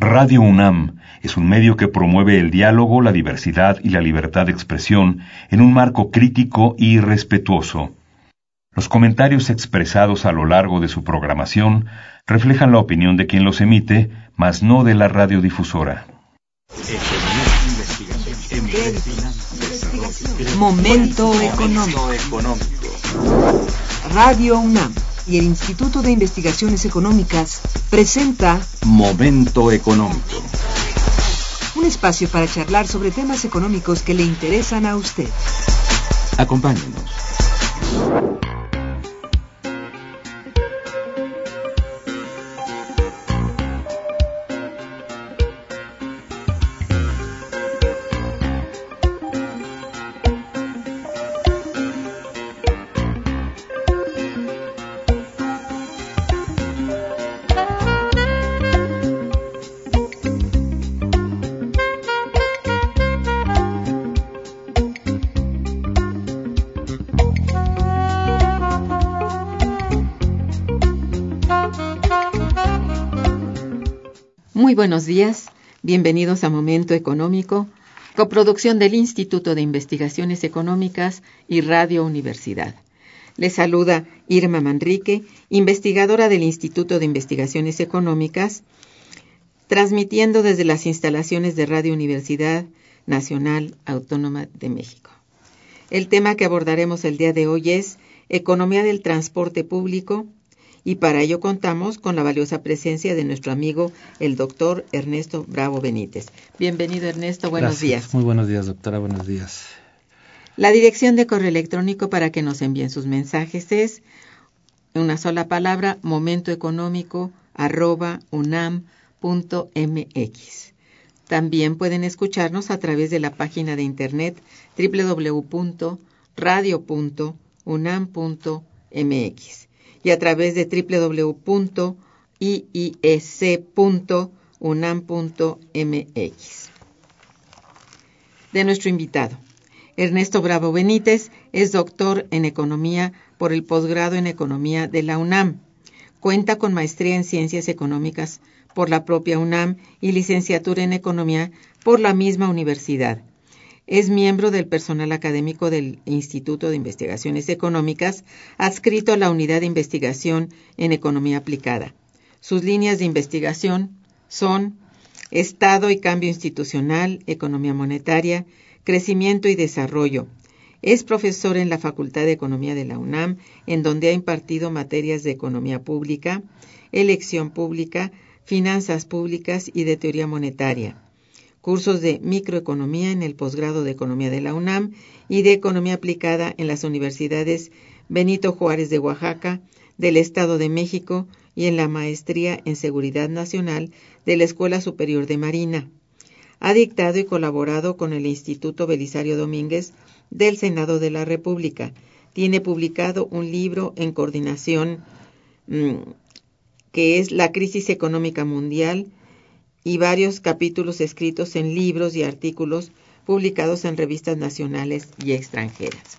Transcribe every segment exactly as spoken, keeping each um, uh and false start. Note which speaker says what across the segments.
Speaker 1: Radio UNAM es un medio que promueve el diálogo, la diversidad y la libertad de expresión en un marco crítico y respetuoso. Los comentarios expresados a lo largo de su programación reflejan la opinión de quien los emite, mas no de la radiodifusora.
Speaker 2: Momento económico. Radio UNAM y el Instituto de Investigaciones Económicas presenta
Speaker 3: Momento económico.
Speaker 2: Un espacio para charlar sobre temas económicos que le interesan a usted.
Speaker 3: Acompáñenos.
Speaker 4: Muy buenos días, bienvenidos a Momento Económico, coproducción del Instituto de Investigaciones Económicas y Radio Universidad. Les saluda Irma Manrique, investigadora del Instituto de Investigaciones Económicas, transmitiendo desde las instalaciones de Radio Universidad Nacional Autónoma de México. El tema que abordaremos el día de hoy es Economía del Transporte Público, y para ello contamos con la valiosa presencia de nuestro amigo, el doctor Ernesto Bravo Benítez. Bienvenido, Ernesto, buenos
Speaker 5: Gracias.
Speaker 4: días.
Speaker 5: Muy buenos días, doctora, buenos días.
Speaker 4: La dirección de correo electrónico para que nos envíen sus mensajes es una sola palabra, momentoeconómico arroba unam punto mx. También pueden escucharnos a través de la página de internet doble u doble u doble u punto radio punto unam punto mx. y a través de doble u doble u doble u punto i i e c punto unam punto mx. De nuestro invitado, Ernesto Bravo Benítez es doctor en Economía por el posgrado en Economía de la UNAM. Cuenta con maestría en Ciencias Económicas por la propia UNAM y licenciatura en Economía por la misma universidad. Es miembro del personal académico del Instituto de Investigaciones Económicas, adscrito a la Unidad de Investigación en Economía Aplicada. Sus líneas de investigación son Estado y Cambio Institucional, Economía Monetaria, Crecimiento y Desarrollo. Es profesor en la Facultad de Economía de la UNAM, en donde ha impartido materias de Economía Pública, Elección Pública, Finanzas Públicas y de Teoría Monetaria. Cursos de microeconomía en el posgrado de Economía de la UNAM y de Economía Aplicada en las universidades Benito Juárez de Oaxaca, del Estado de México y en la maestría en Seguridad Nacional de la Escuela Superior de Marina. Ha dictado y colaborado con el Instituto Belisario Domínguez del Senado de la República. Tiene publicado un libro en coordinación mmm, que es La Crisis Económica Mundial, y varios capítulos escritos en libros y artículos publicados en revistas nacionales y extranjeras.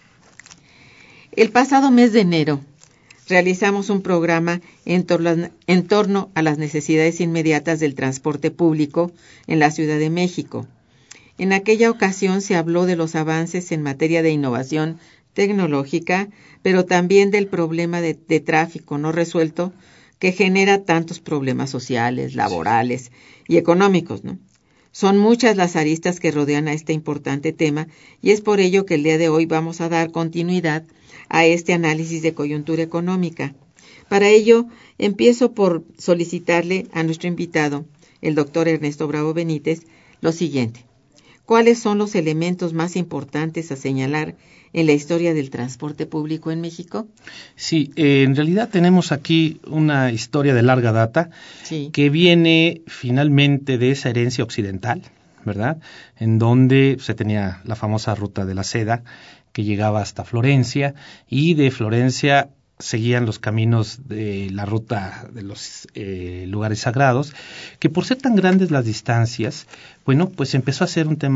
Speaker 4: El pasado mes de enero realizamos un programa en, torno, en torno a las necesidades inmediatas del transporte público en la Ciudad de México. En aquella ocasión se habló de los avances en materia de innovación tecnológica, pero también del problema de, de tráfico no resuelto que genera tantos problemas sociales, laborales y económicos, ¿no? Son muchas las aristas que rodean a este importante tema y es por ello que el día de hoy vamos a dar continuidad a este análisis de coyuntura económica. Para ello, empiezo por solicitarle a nuestro invitado, el doctor Ernesto Bravo Benítez, lo siguiente. ¿Cuáles son los elementos más importantes a señalar en la historia del transporte público en México?
Speaker 5: Sí, eh, en realidad tenemos aquí una historia de larga data
Speaker 4: sí.
Speaker 5: que viene finalmente de esa herencia occidental, ¿verdad? En donde se tenía la famosa ruta de la seda que llegaba hasta Florencia y de Florencia seguían los caminos de la ruta de los eh, lugares sagrados, que por ser tan grandes las distancias, bueno, pues empezó a ser un tema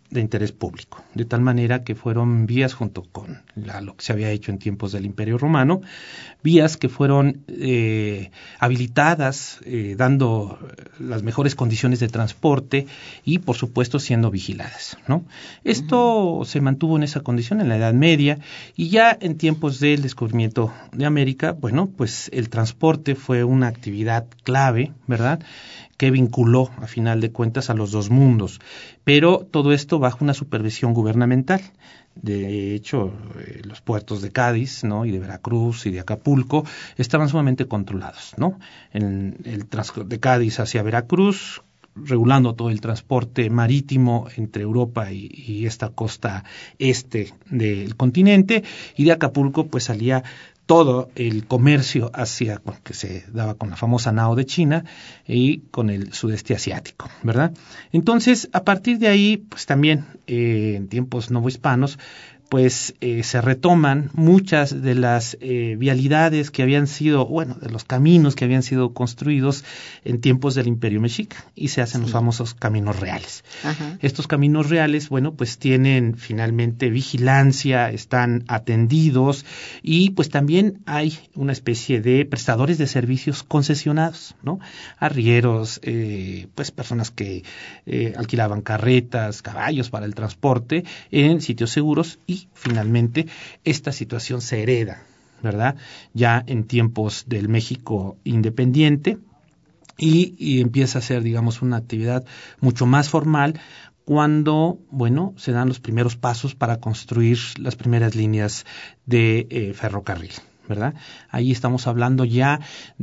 Speaker 5: de interés público, de tal manera que fueron vías junto con la, lo que se había hecho en tiempos del Imperio Romano, vías que fueron eh, habilitadas, eh, dando las mejores condiciones de transporte y, por supuesto, siendo vigiladas, ¿no? Esto uh-huh. se mantuvo en esa condición en la Edad Media, y ya en tiempos del descubrimiento de América, bueno, pues el transporte fue una actividad clave, ¿verdad?, que vinculó, a final de cuentas, a los dos mundos. Pero todo esto bajo una supervisión gubernamental. De hecho, eh, los puertos de Cádiz, ¿no?, y de Veracruz y de Acapulco estaban sumamente controlados, ¿no? En el transporte de Cádiz hacia Veracruz, regulando todo el transporte marítimo entre Europa y, y esta costa este del continente, y de Acapulco pues salía todo el comercio hacia, que se daba con la famosa nao de China y con el sudeste asiático, ¿verdad? Entonces, a partir de ahí, pues también eh, en tiempos novohispanos, pues eh, se retoman muchas de las eh, vialidades que habían sido, bueno, de los caminos que habían sido construidos en tiempos del Imperio Mexica, y se hacen sí. los famosos caminos reales. Ajá. Estos caminos reales, bueno, pues tienen finalmente vigilancia, están atendidos, y pues también hay una especie de prestadores de servicios concesionados, ¿no? Arrieros, eh, pues personas que eh, alquilaban carretas, caballos para el transporte en sitios seguros, y finalmente esta situación se hereda, ¿verdad?, ya en tiempos del México independiente, y, y empieza a ser, digamos, una actividad mucho más formal cuando, bueno, se dan los primeros pasos para construir las primeras líneas de eh, ferrocarril, ¿verdad? Ahí estamos hablando ya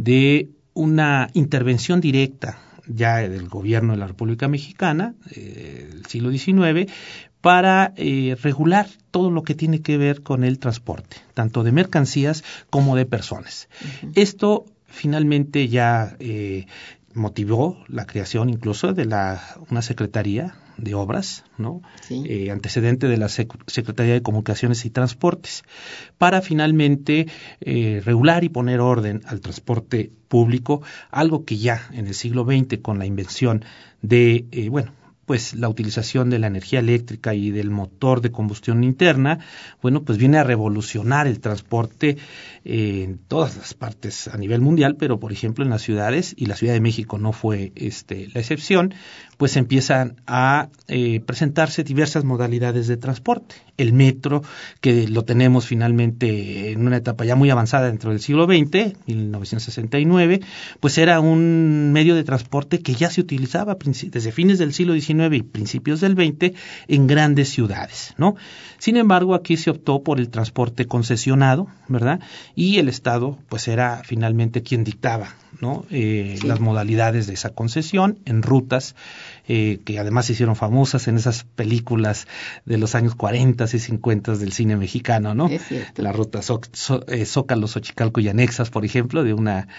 Speaker 5: de una intervención directa ya del gobierno de la República Mexicana, eh, del siglo diecinueve, para eh, regular todo lo que tiene que ver con el transporte, tanto de mercancías como de personas. Uh-huh. Esto finalmente ya eh, motivó la creación incluso de la una Secretaría de Obras, ¿no? Sí. Eh, antecedente de la Sec- Secretaría de Comunicaciones y Transportes, para finalmente eh, regular y poner orden al transporte público, algo que ya en el siglo veinte, con la invención de, eh, bueno, pues la utilización de la energía eléctrica y del motor de combustión interna, bueno, pues viene a revolucionar el transporte eh, en todas las partes a nivel mundial, pero por ejemplo en las ciudades, y la Ciudad de México no fue este, la excepción, pues empiezan a eh, presentarse diversas modalidades de transporte. El metro, que lo tenemos finalmente en una etapa ya muy avanzada dentro del siglo veinte, mil novecientos sesenta y nueve, pues era un medio de transporte que ya se utilizaba desde fines del siglo diecinueve y principios del veinte en grandes ciudades, ¿no? Sin embargo, aquí se optó por el transporte concesionado, ¿verdad? Y el Estado, pues era finalmente quien dictaba, ¿no? Eh, sí. Las modalidades de esa concesión en rutas eh, que además se hicieron famosas en esas películas de los años cuarenta y cincuenta del cine mexicano, ¿no?
Speaker 4: Es cierto.
Speaker 5: La ruta Zó- Zó- eh, Zócalo, Xochicalco y Anexas, por ejemplo, de una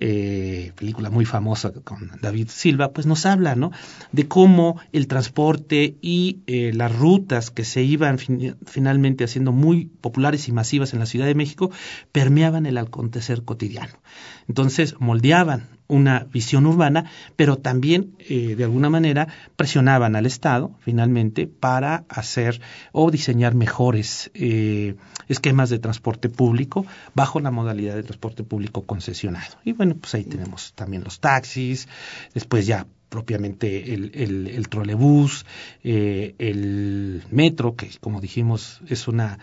Speaker 5: eh, película muy famosa con David Silva, pues nos habla, ¿no?, de cómo el transporte y eh, las rutas que se iban fin- finalmente haciendo muy populares y masivas en la Ciudad de México permeaban el acontecer cotidiano. Entonces moldeaban una visión urbana, pero también eh, de alguna manera presionaban al Estado finalmente para hacer o diseñar mejores eh, esquemas de transporte público bajo la modalidad de transporte público concesionado. Y bueno, pues ahí tenemos también los taxis, después ya propiamente el, el, el trolebús, eh, el metro, que como dijimos es una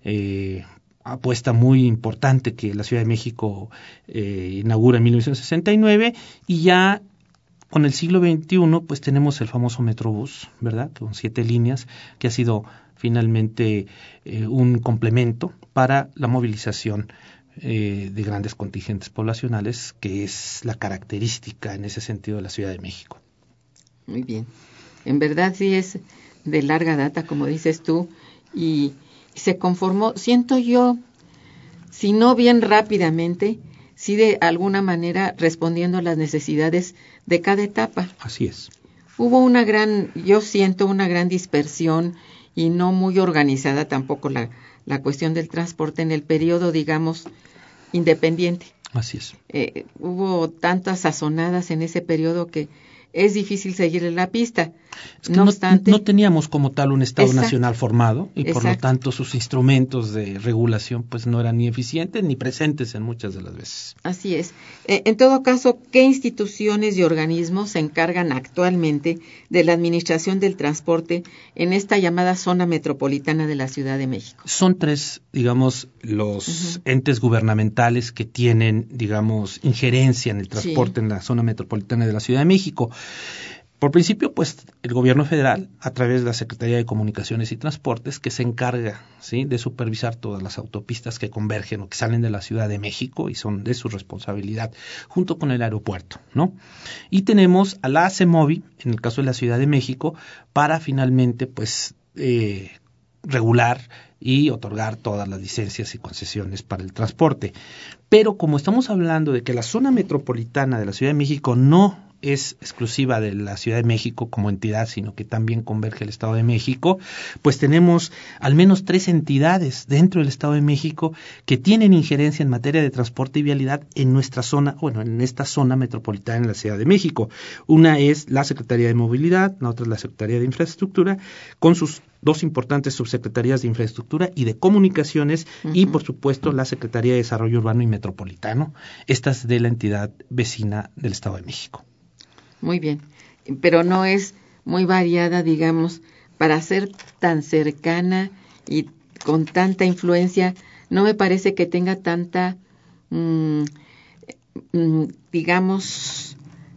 Speaker 5: eh, apuesta muy importante que la Ciudad de México eh, inaugura en mil novecientos sesenta y nueve, y ya con el siglo veintiuno pues tenemos el famoso Metrobús, ¿verdad?, con siete líneas, que ha sido finalmente eh, un complemento para la movilización eh, de grandes contingentes poblacionales, que es la característica en ese sentido de la Ciudad de México.
Speaker 4: Muy bien. En verdad sí es de larga data, como dices tú, y se conformó, siento yo, si no bien rápidamente, sí de alguna manera respondiendo a las necesidades de cada etapa.
Speaker 5: Así es.
Speaker 4: Hubo una gran, yo siento una gran dispersión y no muy organizada tampoco la, la cuestión del transporte en el periodo, digamos, independiente.
Speaker 5: Así es.
Speaker 4: Eh, hubo tantas sazonadas en ese periodo que es difícil seguirle la pista.
Speaker 5: Es que
Speaker 4: no,
Speaker 5: no,
Speaker 4: obstante,
Speaker 5: no teníamos como tal un Estado
Speaker 4: exacto,
Speaker 5: nacional formado y por
Speaker 4: exacto.
Speaker 5: lo tanto sus instrumentos de regulación pues no eran ni eficientes ni presentes en muchas de las veces.
Speaker 4: Así es. Eh, en todo caso, ¿qué instituciones y organismos se encargan actualmente de la administración del transporte en esta llamada zona metropolitana de la Ciudad de México?
Speaker 5: Son tres, digamos, los uh-huh. entes gubernamentales que tienen, digamos, injerencia en el transporte sí. en la zona metropolitana de la Ciudad de México. Por principio, pues, el gobierno federal, a través de la Secretaría de Comunicaciones y Transportes, que se encarga, ¿sí?, de supervisar todas las autopistas que convergen o que salen de la Ciudad de México y son de su responsabilidad, junto con el aeropuerto, ¿no? Y tenemos a la CEMOVI, en el caso de la Ciudad de México, para finalmente, pues, eh, regular y otorgar todas las licencias y concesiones para el transporte. Pero como estamos hablando de que la zona metropolitana de la Ciudad de México no es exclusiva de la Ciudad de México como entidad, sino que también converge el Estado de México, pues tenemos al menos tres entidades dentro del Estado de México que tienen injerencia en materia de transporte y vialidad en nuestra zona, bueno, en esta zona metropolitana de la Ciudad de México. Una es la Secretaría de Movilidad, la otra es la Secretaría de Infraestructura, con sus dos importantes subsecretarías de Infraestructura y de Comunicaciones, uh-huh. y por supuesto la Secretaría de Desarrollo Urbano y Metropolitano, estas de la entidad vecina del Estado de México.
Speaker 4: Muy bien, pero no es muy variada, digamos, para ser tan cercana y con tanta influencia, no me parece que tenga tanta, mmm, mmm, digamos,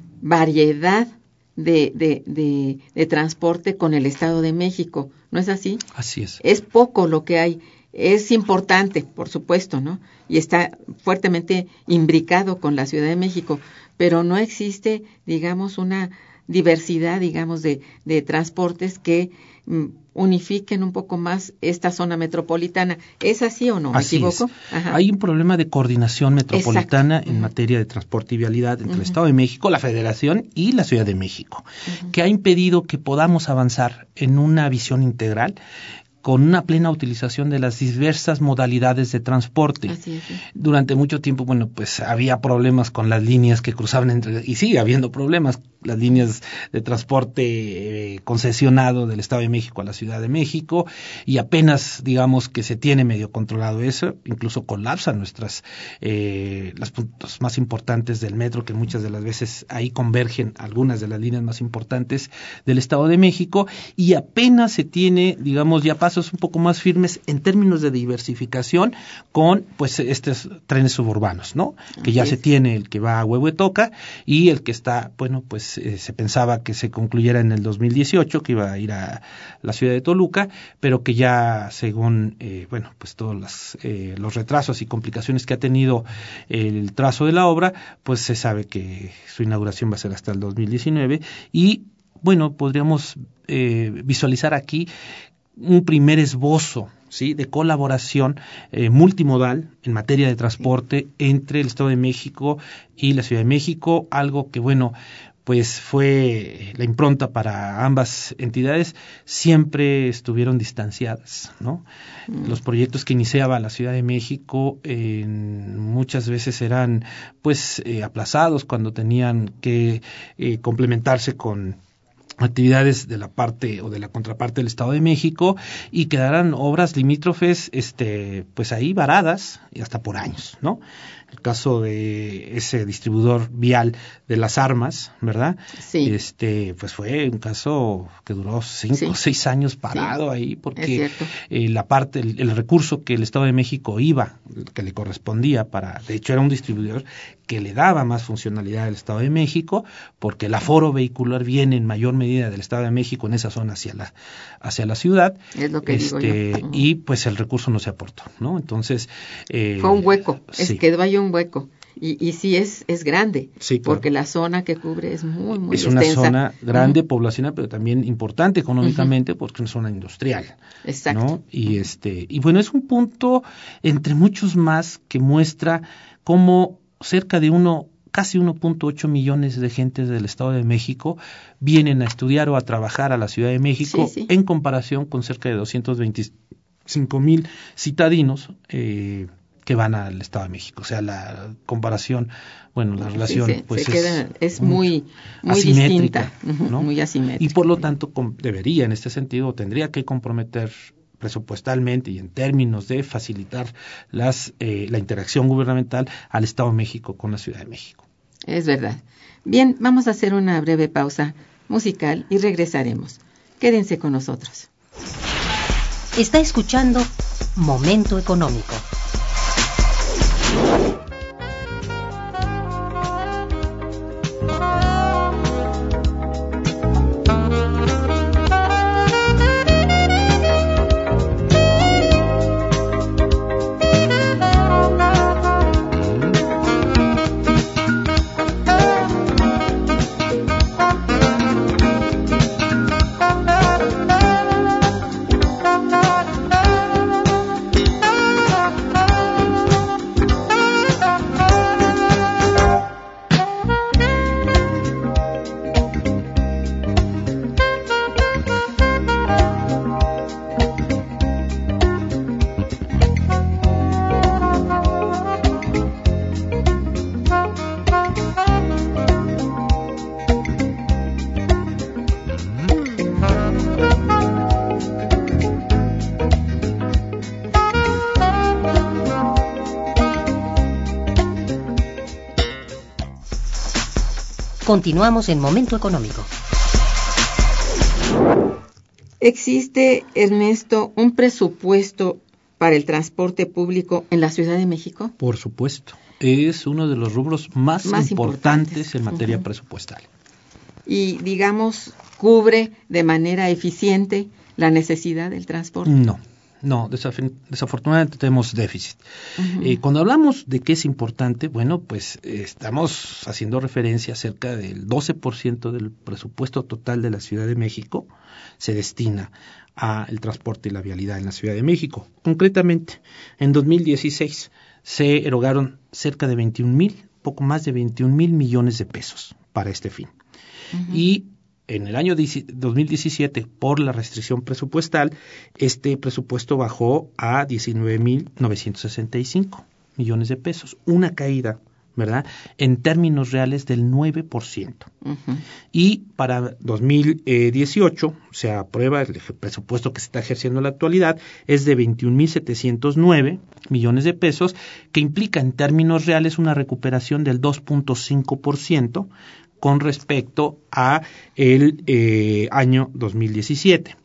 Speaker 4: variedad de, de, de, de transporte con el Estado de México, ¿no es así?
Speaker 5: Así es.
Speaker 4: Es poco lo que hay. Es importante, por supuesto, ¿no? Y está fuertemente imbricado con la Ciudad de México, pero no existe, digamos, una diversidad, digamos, de, de transportes que mm, unifiquen un poco más esta zona metropolitana. ¿Es así o no? ¿Me
Speaker 5: así
Speaker 4: equivoco?
Speaker 5: Es. Hay un problema de coordinación metropolitana
Speaker 4: Exacto.
Speaker 5: en uh-huh. materia de transporte y vialidad entre uh-huh. el Estado de México, la Federación y la Ciudad de México, uh-huh. que ha impedido que podamos avanzar en una visión integral con una plena utilización de las diversas modalidades de transporte.
Speaker 4: Así es, sí.
Speaker 5: Durante mucho tiempo, bueno, pues había problemas con las líneas que cruzaban entre, y sigue habiendo problemas, las líneas de transporte eh, concesionado del Estado de México a la Ciudad de México, y apenas, digamos, que se tiene medio controlado eso, incluso colapsan nuestras, eh, los puntos más importantes del metro, que muchas de las veces ahí convergen algunas de las líneas más importantes del Estado de México, y apenas se tiene, digamos, ya pasos un poco más firmes en términos de diversificación con, pues, estos trenes suburbanos, ¿no? Que ya se tiene el que va a Huehuetoca y el que está, bueno, pues eh, se pensaba que se concluyera en el dos mil dieciocho, que iba a ir a la ciudad de Toluca, pero que ya, según, eh, bueno, pues todos las, eh, los retrasos y complicaciones que ha tenido el trazo de la obra, pues se sabe que su inauguración va a ser hasta el dos mil diecinueve y, bueno, podríamos eh, visualizar aquí un primer esbozo, ¿sí?, de colaboración eh, multimodal en materia de transporte entre el Estado de México y la Ciudad de México, algo que, bueno, pues fue la impronta para ambas entidades, siempre estuvieron distanciadas, ¿no? Mm. Los proyectos que iniciaba la Ciudad de México eh, muchas veces eran, pues, eh, aplazados cuando tenían que eh, complementarse con actividades de la parte o de la contraparte del Estado de México y quedarán obras limítrofes, este, pues ahí varadas y hasta por años, ¿no? El caso de ese distribuidor vial de Las Armas, ¿verdad?
Speaker 4: Sí.
Speaker 5: Este, pues fue un caso que duró cinco o sí. seis años parado sí. ahí, porque eh, la parte, el, el recurso que el Estado de México iba, que le correspondía para, de hecho era un distribuidor que le daba más funcionalidad al Estado de México, porque el aforo vehicular viene en mayor medida del Estado de México en esa zona hacia la, hacia la ciudad.
Speaker 4: Es lo que
Speaker 5: este,
Speaker 4: digo yo. Uh-huh.
Speaker 5: Y pues el recurso no se aportó, ¿no? Entonces eh,
Speaker 4: fue un hueco,
Speaker 5: sí.
Speaker 4: es quedó ahí un hueco. Y, y sí es, es grande,
Speaker 5: sí, claro.
Speaker 4: porque la zona que cubre es muy, muy
Speaker 5: es
Speaker 4: extensa.
Speaker 5: Es una zona grande, uh-huh. poblacional, pero también importante económicamente, uh-huh. porque es una zona industrial.
Speaker 4: Exacto.
Speaker 5: ¿no? Y, uh-huh. este, y bueno, es un punto entre muchos más que muestra cómo cerca de uno, casi uno punto ocho millones de gentes del Estado de México vienen a estudiar o a trabajar a la Ciudad de México,
Speaker 4: sí, sí.
Speaker 5: en comparación con cerca de doscientos veinticinco mil citadinos, eh, que van al Estado de México. O sea, la comparación, bueno, la relación
Speaker 4: sí, se,
Speaker 5: pues
Speaker 4: se
Speaker 5: es,
Speaker 4: queda, es muy, muy
Speaker 5: asimétrica,
Speaker 4: distinta,
Speaker 5: ¿no?
Speaker 4: muy asimétrica.
Speaker 5: Y por lo tanto com, debería, en este sentido, tendría que comprometer presupuestalmente y en términos de facilitar las, eh, la interacción gubernamental al Estado de México con la Ciudad de México.
Speaker 4: Es verdad. Bien, vamos a hacer una breve pausa musical y regresaremos. Quédense con nosotros.
Speaker 6: Está escuchando Momento Económico. Continuamos en Momento Económico.
Speaker 4: ¿Existe, Ernesto, un presupuesto para el transporte público en la Ciudad de México?
Speaker 5: Por supuesto. Es uno de los rubros más,
Speaker 4: más importantes.
Speaker 5: importantes en materia
Speaker 4: uh-huh.
Speaker 5: presupuestal.
Speaker 4: Y, digamos, ¿cubre de manera eficiente la necesidad del transporte?
Speaker 5: No. No, desaf- desafortunadamente tenemos déficit. Uh-huh. Eh, cuando hablamos de qué es importante, bueno, pues eh, estamos haciendo referencia a cerca del doce por ciento del presupuesto total de la Ciudad de México se destina al transporte y la vialidad en la Ciudad de México. Concretamente, en dos mil dieciséis se erogaron cerca de veintiún mil, poco más de veintiún mil millones de pesos para este fin. Uh-huh. Y en el año dos mil diecisiete, por la restricción presupuestal, este presupuesto bajó a diecinueve mil novecientos sesenta y cinco millones de pesos, una caída, ¿verdad?, en términos reales del nueve por ciento. Uh-huh. Y para dos mil dieciocho se aprueba el presupuesto que se está ejerciendo en la actualidad, es de veintiún mil setecientos nueve millones de pesos, que implica en términos reales una recuperación del dos punto cinco por ciento, con respecto a el eh, año dos mil diecisiete.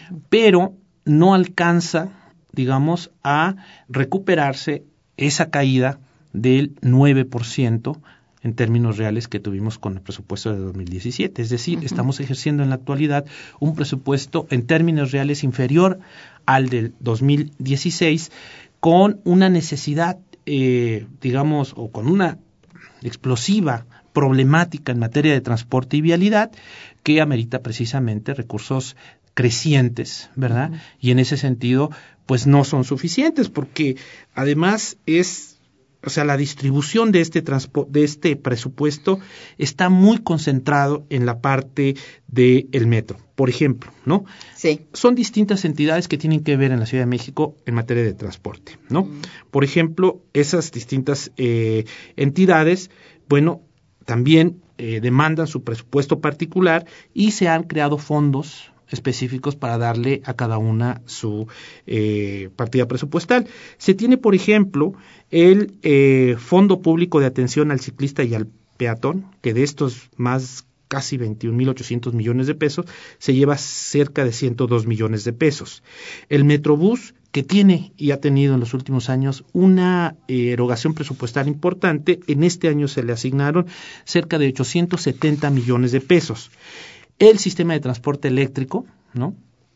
Speaker 5: Pero no alcanza, digamos, a recuperarse esa caída del nueve por ciento en términos reales que tuvimos con el presupuesto de dos mil diecisiete. Es decir, uh-huh. estamos ejerciendo en la actualidad un presupuesto en términos reales inferior al del dos mil dieciséis, con una necesidad, eh, digamos, o con una explosiva problemática en materia de transporte y vialidad que amerita precisamente recursos crecientes, ¿verdad? Uh-huh. Y en ese sentido, pues no son suficientes, porque además es, o sea, la distribución de este transpo- de este presupuesto está muy concentrado en la parte del metro, por ejemplo, ¿no?
Speaker 4: Sí.
Speaker 5: Son distintas entidades que tienen que ver en la Ciudad de México en materia de transporte, ¿no? Uh-huh. Por ejemplo, esas distintas eh, entidades, bueno, también eh, demandan su presupuesto particular y se han creado fondos específicos para darle a cada una su eh, partida presupuestal. Se tiene, por ejemplo, el eh, Fondo Público de Atención al Ciclista y al Peatón, que de estos más casi veintiún mil ochocientos millones de pesos, se lleva cerca de ciento dos millones de pesos. El Metrobús, que tiene y ha tenido en los últimos años una eh, erogación presupuestal importante, en este año se le asignaron cerca de ochocientos setenta millones de pesos. El sistema de transporte eléctrico, ¿no?,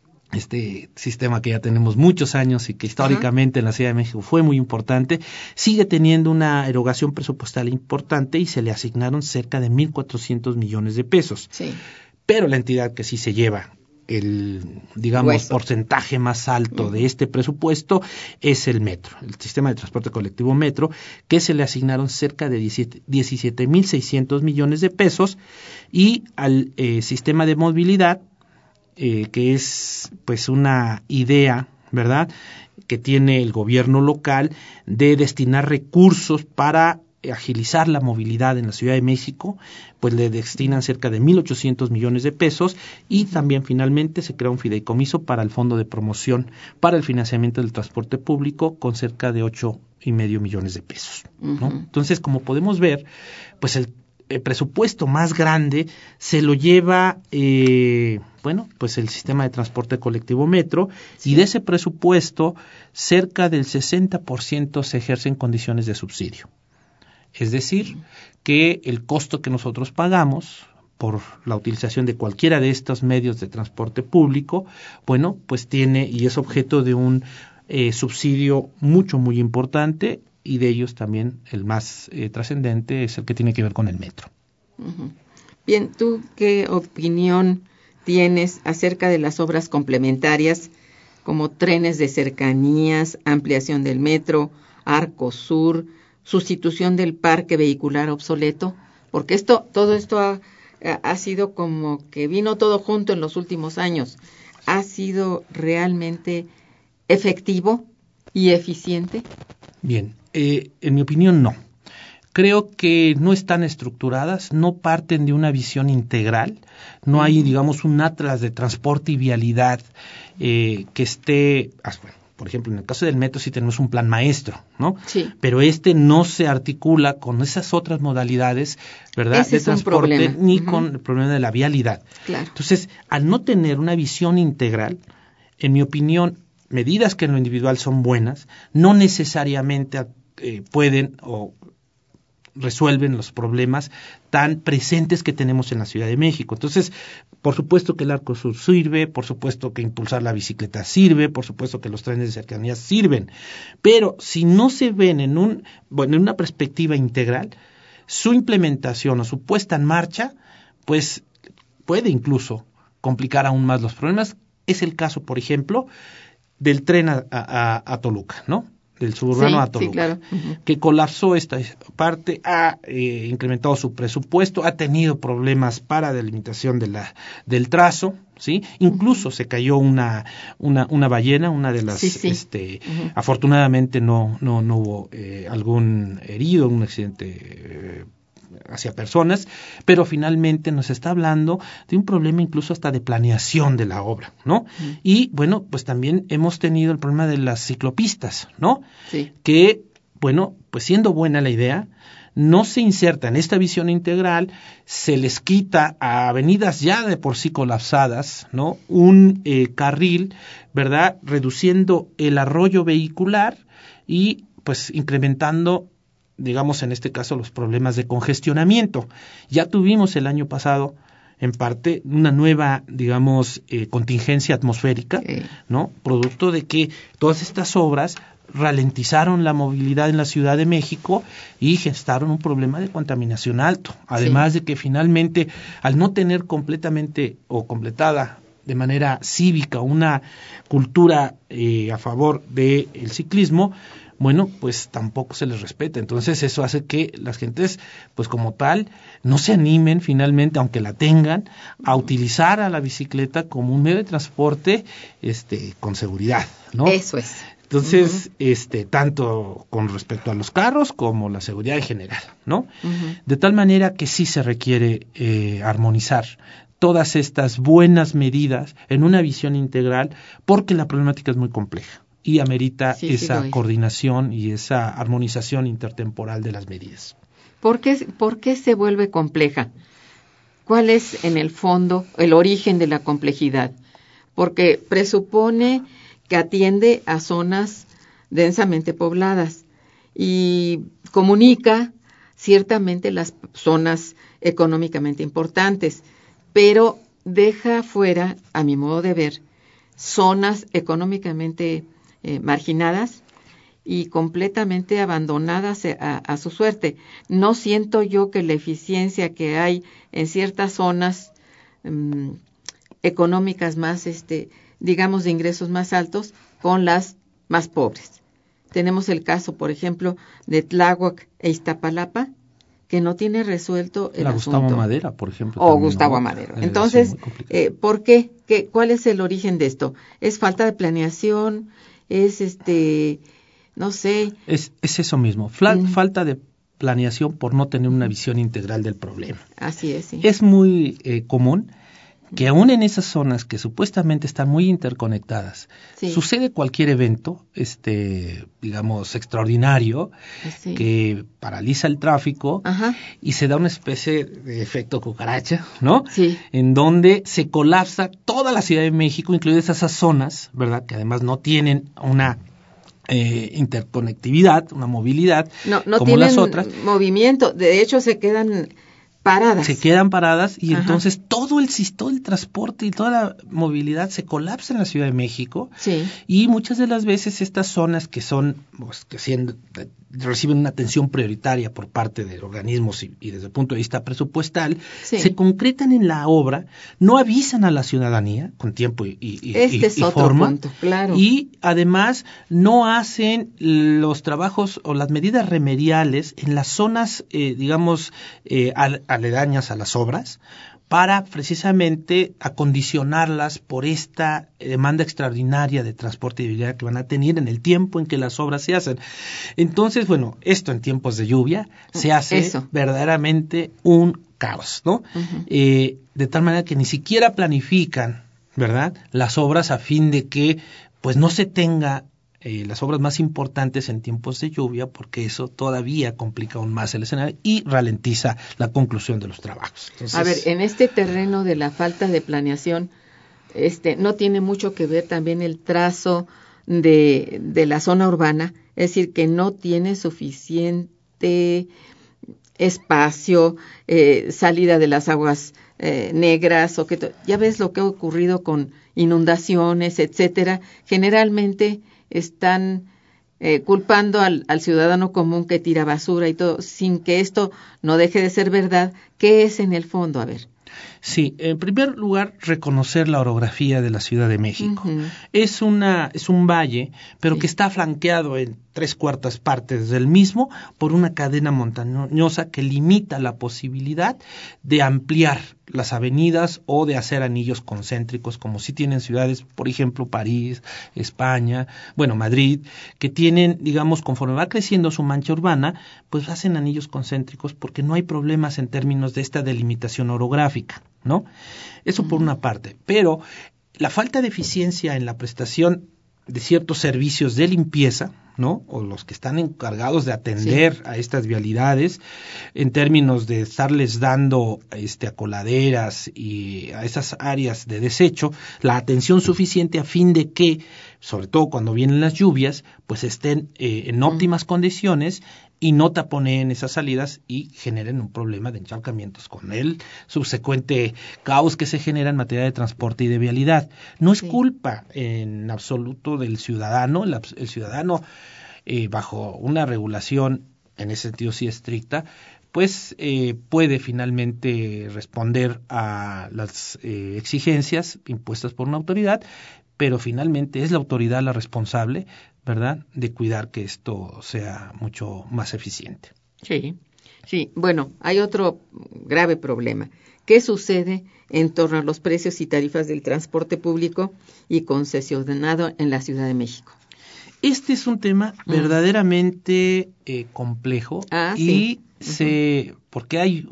Speaker 5: este sistema que ya tenemos muchos años y que históricamente uh-huh. en la Ciudad de México fue muy importante, sigue teniendo una erogación presupuestal importante y se le asignaron cerca de mil cuatrocientos millones de pesos.
Speaker 4: Sí.
Speaker 5: Pero la entidad que sí se lleva el, digamos,
Speaker 4: Hueso.
Speaker 5: porcentaje más alto uh-huh. de este presupuesto es el metro, el sistema de transporte colectivo metro, que se le asignaron cerca de diecisiete mil seiscientos millones de pesos, y al eh, sistema de movilidad, eh, que es pues una idea, ¿verdad?, que tiene el gobierno local de destinar recursos para agilizar la movilidad en la Ciudad de México, pues le destinan cerca de mil ochocientos millones de pesos, y también finalmente se crea un fideicomiso para el Fondo de Promoción para el financiamiento del transporte público con cerca de ocho y medio millones de pesos, ¿no? Uh-huh. Entonces, como podemos ver, pues el, el presupuesto más grande se lo lleva, eh, bueno, pues el sistema de transporte colectivo Metro, sí. Y de ese presupuesto, cerca del sesenta por ciento se ejerce en condiciones de subsidio. Es decir, que el costo que nosotros pagamos por la utilización de cualquiera de estos medios de transporte público, bueno, pues tiene y es objeto de un eh, subsidio mucho, muy importante, y de ellos también el más eh, trascendente es el que tiene que ver con el metro.
Speaker 4: Uh-huh. Bien, ¿tú qué opinión tienes acerca de las obras complementarias como trenes de cercanías, ampliación del metro, Arco Sur, sustitución del parque vehicular obsoleto? Porque esto, todo esto ha, ha sido como que vino todo junto en los últimos años. ¿Ha sido realmente efectivo y eficiente?
Speaker 5: Bien, eh, en mi opinión no. Creo que no están estructuradas, no parten de una visión integral, no hay, digamos, un atlas de transporte y vialidad eh, que esté, bueno, por ejemplo, en el caso del metro sí tenemos un plan maestro, ¿no? Sí. Pero este no se articula con esas otras modalidades, ¿verdad?,
Speaker 4: Ese
Speaker 5: de
Speaker 4: es
Speaker 5: transporte,
Speaker 4: un
Speaker 5: ni
Speaker 4: uh-huh.
Speaker 5: con el problema de la vialidad.
Speaker 4: Claro.
Speaker 5: Entonces, al no tener una visión integral, en mi opinión, medidas que en lo individual son buenas, no necesariamente eh, pueden o resuelven los problemas tan presentes que tenemos en la Ciudad de México. Entonces, por supuesto que el Arco Sur sirve, por supuesto que impulsar la bicicleta sirve, por supuesto que los trenes de cercanías sirven, pero si no se ven en un, bueno, en una perspectiva integral, su implementación o su puesta en marcha, pues puede incluso complicar aún más los problemas. Es el caso, por ejemplo, del tren a, a, a Toluca, ¿no? Del suburbano
Speaker 4: sí,
Speaker 5: a Toluca,
Speaker 4: sí, claro. Uh-huh.
Speaker 5: Que colapsó esta parte, ha eh, incrementado su presupuesto, ha tenido problemas para delimitación de la, del trazo, ¿sí? Incluso uh-huh. se cayó una, una, una ballena, una de las,
Speaker 4: sí, sí.
Speaker 5: este,
Speaker 4: uh-huh.
Speaker 5: afortunadamente no, no, no hubo eh, algún herido, un accidente eh, hacia personas, pero finalmente nos está hablando de un problema incluso hasta de planeación de la obra, ¿no? Mm. Y bueno, pues también hemos tenido el problema de las ciclopistas, ¿no?
Speaker 4: Sí.
Speaker 5: Que, bueno, pues siendo buena la idea, no se inserta en esta visión integral, se les quita a avenidas ya de por sí colapsadas, ¿no?, un eh, carril, ¿verdad?, reduciendo el arroyo vehicular y pues incrementando, digamos, en este caso, los problemas de congestionamiento. Ya tuvimos el año pasado, en parte, una nueva, digamos, eh, contingencia atmosférica, sí. ¿no?, producto de que todas estas obras ralentizaron la movilidad en la Ciudad de México y gestaron un problema de contaminación alto. Además sí. de que finalmente, al no tener completamente o completada de manera cívica una cultura eh, a favor del ciclismo, bueno, pues tampoco se les respeta. Entonces eso hace que las gentes, pues como tal, no se animen finalmente, aunque la tengan, a utilizar a la bicicleta como un medio de transporte este, con seguridad, ¿no?
Speaker 4: Eso es.
Speaker 5: Entonces,
Speaker 4: uh-huh.
Speaker 5: este, tanto con respecto a los carros como la seguridad en general, ¿no?
Speaker 4: Uh-huh.
Speaker 5: De tal manera que sí se requiere eh, armonizar todas estas buenas medidas en una visión integral, porque la problemática es muy compleja y amerita sí, esa sí coordinación y esa armonización intertemporal de las medidas.
Speaker 4: ¿Por qué, ¿Por qué se vuelve compleja? ¿Cuál es, en el fondo, el origen de la complejidad? Porque presupone que atiende a zonas densamente pobladas y comunica ciertamente las zonas económicamente importantes, pero deja fuera, a mi modo de ver, zonas económicamente Eh, marginadas y completamente abandonadas a, a su suerte. No siento yo que la eficiencia que hay en ciertas zonas um, económicas más, este, digamos, de ingresos más altos con las más pobres. Tenemos el caso, por ejemplo, de Tláhuac e Iztapalapa, que no tiene resuelto el
Speaker 5: la
Speaker 4: asunto.
Speaker 5: Gustavo Amadero, por ejemplo.
Speaker 4: O Gustavo Amadero. Entonces, eh, ¿por qué? ¿Qué? ¿Cuál es el origen de esto? ¿Es falta de planeación? es este, no sé.
Speaker 5: Es, es eso mismo, Fla-
Speaker 4: Mm.
Speaker 5: falta de planeación por no tener una visión integral del problema.
Speaker 4: Así es, sí.
Speaker 5: Es muy eh, común que aún en esas zonas que supuestamente están muy interconectadas,
Speaker 4: Sí.
Speaker 5: sucede cualquier evento, este, digamos, extraordinario,
Speaker 4: Sí.
Speaker 5: que paraliza el tráfico
Speaker 4: Ajá.
Speaker 5: y se da una especie de efecto cucaracha, ¿no?
Speaker 4: Sí.
Speaker 5: En donde se colapsa toda la Ciudad de México, incluidas esas zonas, ¿verdad? Que además no tienen una eh, interconectividad, una movilidad,
Speaker 4: No, no
Speaker 5: como
Speaker 4: tienen
Speaker 5: las otras.
Speaker 4: movimiento, de hecho se quedan paradas.
Speaker 5: Se quedan paradas y
Speaker 4: Ajá.
Speaker 5: entonces todo el sis- todo el transporte y toda la movilidad se colapsa en la Ciudad de México.
Speaker 4: Sí.
Speaker 5: Y muchas de las veces estas zonas que son, pues, que siendo, reciben una atención prioritaria por parte de organismos y, y desde el punto de vista presupuestal,
Speaker 4: Sí.
Speaker 5: se concretan en la obra, no avisan a la ciudadanía con tiempo y, y, y-
Speaker 4: Este
Speaker 5: y-
Speaker 4: es
Speaker 5: y
Speaker 4: otro
Speaker 5: forma,
Speaker 4: punto, claro.
Speaker 5: y además no hacen los trabajos o las medidas remediales en las zonas, eh, digamos, eh, al- aledañas a las obras, para precisamente acondicionarlas por esta demanda extraordinaria de transporte y movilidad que van a tener en el tiempo en que las obras se hacen. Entonces, bueno, esto en tiempos de lluvia se hace
Speaker 4: Eso.
Speaker 5: verdaderamente un caos, ¿no?
Speaker 4: Ujú.
Speaker 5: Eh, de tal manera que ni siquiera planifican, ¿verdad?, las obras a fin de que pues no se tenga eh, las obras más importantes en tiempos de lluvia, porque eso todavía complica aún más el escenario y ralentiza la conclusión de los trabajos. Entonces,
Speaker 4: A ver, en este terreno de la falta de planeación, este, no tiene mucho que ver también el trazo de, de la zona urbana, es decir, que no tiene suficiente espacio, eh, salida de las aguas eh, negras, o que to- ya ves lo que ha ocurrido con inundaciones, etcétera. Generalmente están eh, culpando al, al ciudadano común que tira basura y todo, sin que esto no deje de ser verdad. ¿Qué es en el fondo? A ver.
Speaker 5: sí, en primer lugar, reconocer la orografía de la Ciudad de México.
Speaker 4: Ujú.
Speaker 5: Es una, es un valle, pero
Speaker 4: Sí.
Speaker 5: que está flanqueado en tres cuartas partes del mismo por una cadena montañosa que limita la posibilidad de ampliar las avenidas o de hacer anillos concéntricos, como sí tienen ciudades, por ejemplo, París, España, bueno, Madrid, que tienen, digamos, conforme va creciendo su mancha urbana, pues hacen anillos concéntricos porque no hay problemas en términos de esta delimitación orográfica, ¿no? Eso por una parte. Pero la falta de eficiencia en la prestación de ciertos servicios de limpieza, ¿no?, o los que están encargados de atender sí. a estas vialidades, en términos de estarles dando este, a coladeras y a esas áreas de desecho, la atención suficiente a fin de que, sobre todo cuando vienen las lluvias, pues estén eh, en óptimas mm. condiciones y no taponeen esas salidas y generen un problema de encharcamientos con el subsecuente caos que se genera en materia de transporte y de vialidad. No es sí. culpa en absoluto del ciudadano, el, el ciudadano eh, bajo una regulación en ese sentido sí estricta, pues eh, puede finalmente responder a las eh, exigencias impuestas por una autoridad, pero finalmente es la autoridad la responsable, ¿verdad?, de cuidar que esto sea mucho más eficiente.
Speaker 4: Sí, sí. Bueno, hay otro grave problema. ¿Qué sucede en torno a los precios y tarifas del transporte público y concesionado en la Ciudad de México?
Speaker 5: Este es un tema mm. verdaderamente eh, complejo
Speaker 4: ah,
Speaker 5: y
Speaker 4: sí.
Speaker 5: se uh-huh. porque hay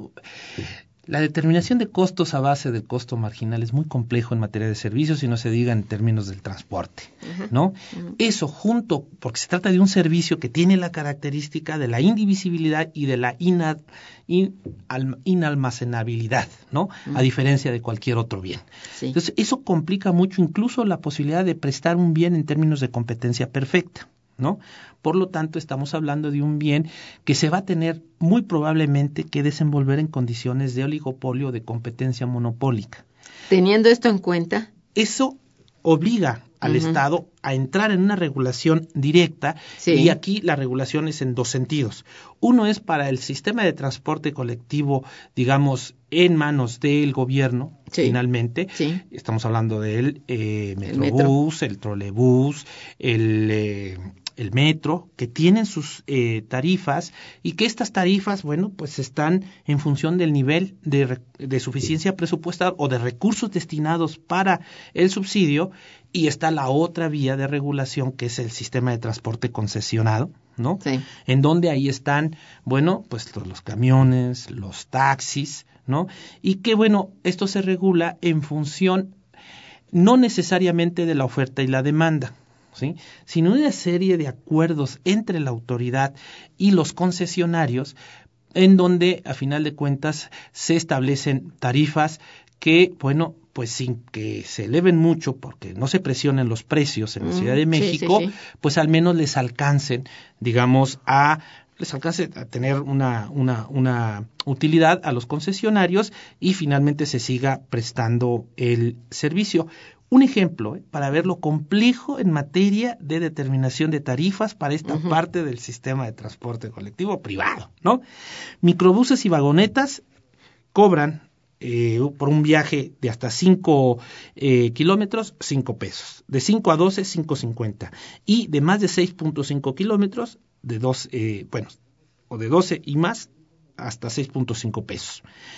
Speaker 5: la determinación de costos a base del costo marginal es muy complejo en materia de servicios y no se diga en términos del transporte, uh-huh. ¿no? Uh-huh. Eso junto, porque se trata de un servicio que tiene la característica de la indivisibilidad y de la ina, in, al, inalmacenabilidad, ¿no? Uh-huh. A diferencia de cualquier otro bien. Sí. Entonces, eso complica mucho incluso la posibilidad de prestar un bien en términos de competencia perfecta, ¿no? Por lo tanto, estamos hablando de un bien que se va a tener muy probablemente que desenvolver en condiciones de oligopolio o de competencia monopólica.
Speaker 4: Teniendo esto en cuenta,
Speaker 5: eso obliga al uh-huh. Estado a entrar en una regulación directa, sí. y aquí la regulación es en dos sentidos. Uno es para el sistema de transporte colectivo, digamos, en manos del gobierno, sí. finalmente.
Speaker 4: Sí.
Speaker 5: Estamos hablando del eh, Metrobús, el, metro. el trolebús, el, eh, el metro, que tienen sus eh, tarifas y que estas tarifas, bueno, pues están en función del nivel de, de suficiencia presupuestal o de recursos destinados para el subsidio, y está la otra vía de regulación que es el sistema de transporte concesionado, ¿no?
Speaker 4: Sí.
Speaker 5: En donde ahí están, bueno, pues los, los camiones, los taxis, ¿no? Y que, bueno, esto se regula en función no necesariamente de la oferta y la demanda, ¿sí?, sino una serie de acuerdos entre la autoridad y los concesionarios, en donde, a final de cuentas, se establecen tarifas que, bueno, pues sin que se eleven mucho, porque no se presionen los precios en la Ciudad de México,
Speaker 4: sí, sí, sí.
Speaker 5: pues al menos les alcancen, digamos, a les alcance a tener una, una, una utilidad a los concesionarios y finalmente se siga prestando el servicio. Un ejemplo, ¿eh?, para ver lo complejo en materia de determinación de tarifas para esta uh-huh. parte del sistema de transporte colectivo privado, ¿no? Microbuses y vagonetas cobran eh, por un viaje de hasta cinco eh, kilómetros, cinco pesos. De cinco a doce, cinco cincuenta. Y de más de seis punto cinco kilómetros, de dos, eh, bueno, o de doce y más, hasta seis punto cinco pesos.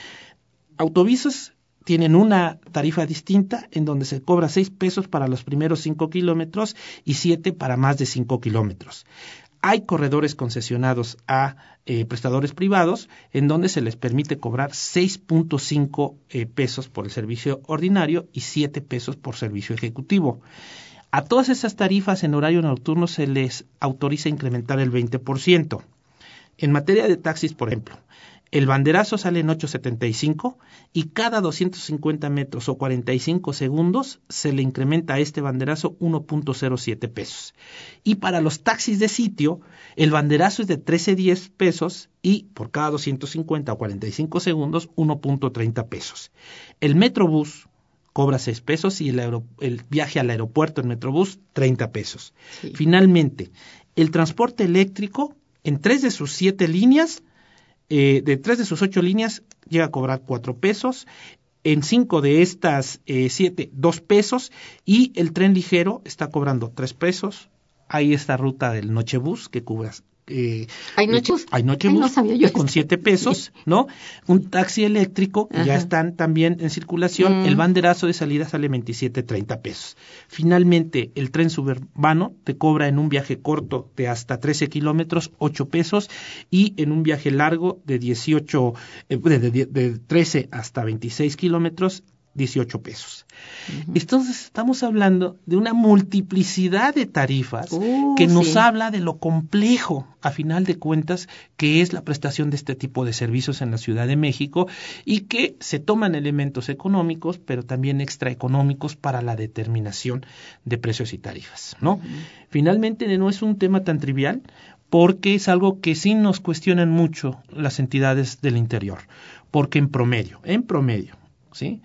Speaker 5: Autobuses tienen una tarifa distinta en donde se cobra seis pesos para los primeros cinco kilómetros y siete para más de cinco kilómetros. Hay corredores concesionados a eh, prestadores privados en donde se les permite cobrar seis punto cinco eh, pesos por el servicio ordinario y siete pesos por servicio ejecutivo. A todas esas tarifas en horario nocturno se les autoriza incrementar el veinte por ciento. En materia de taxis, por ejemplo, el banderazo sale en ocho setenta y cinco y cada doscientos cincuenta metros o cuarenta y cinco segundos se le incrementa a este banderazo uno punto cero siete pesos. Y para los taxis de sitio, el banderazo es de trece diez pesos y por cada doscientos cincuenta o cuarenta y cinco segundos uno punto treinta pesos. El Metrobús cobra seis pesos y el, aero, el viaje al aeropuerto en Metrobús treinta pesos. Sí. Finalmente, el transporte eléctrico en tres de sus siete líneas, eh, de tres de sus ocho líneas llega a cobrar cuatro pesos, en cinco de estas eh, siete, dos pesos, y el tren ligero está cobrando tres pesos. Hay esta ruta del Nochebús que cubra Eh,
Speaker 4: ¿Hay nochebús?
Speaker 5: Hay nochebús
Speaker 4: no sabía yo
Speaker 5: con siete pesos, sí. ¿no? Un taxi eléctrico que ya están también en circulación, mm. el banderazo de salida sale veintisiete treinta pesos. Finalmente, el tren suburbano te cobra en un viaje corto de hasta trece kilómetros, ocho pesos, y en un viaje largo de dieciocho, eh, de, de, de trece hasta veintiséis kilómetros, dieciocho pesos. Uh-huh. Entonces estamos hablando de una multiplicidad de tarifas uh, que nos sí. habla de lo complejo, a final de cuentas, que es la prestación de este tipo de servicios en la Ciudad de México, y que se toman elementos económicos, pero también extraeconómicos para la determinación de precios y tarifas, ¿no? Uh-huh. Finalmente, no es un tema tan trivial, porque es algo que sí nos cuestionan mucho las entidades del interior, porque en promedio, en promedio, ¿sí?,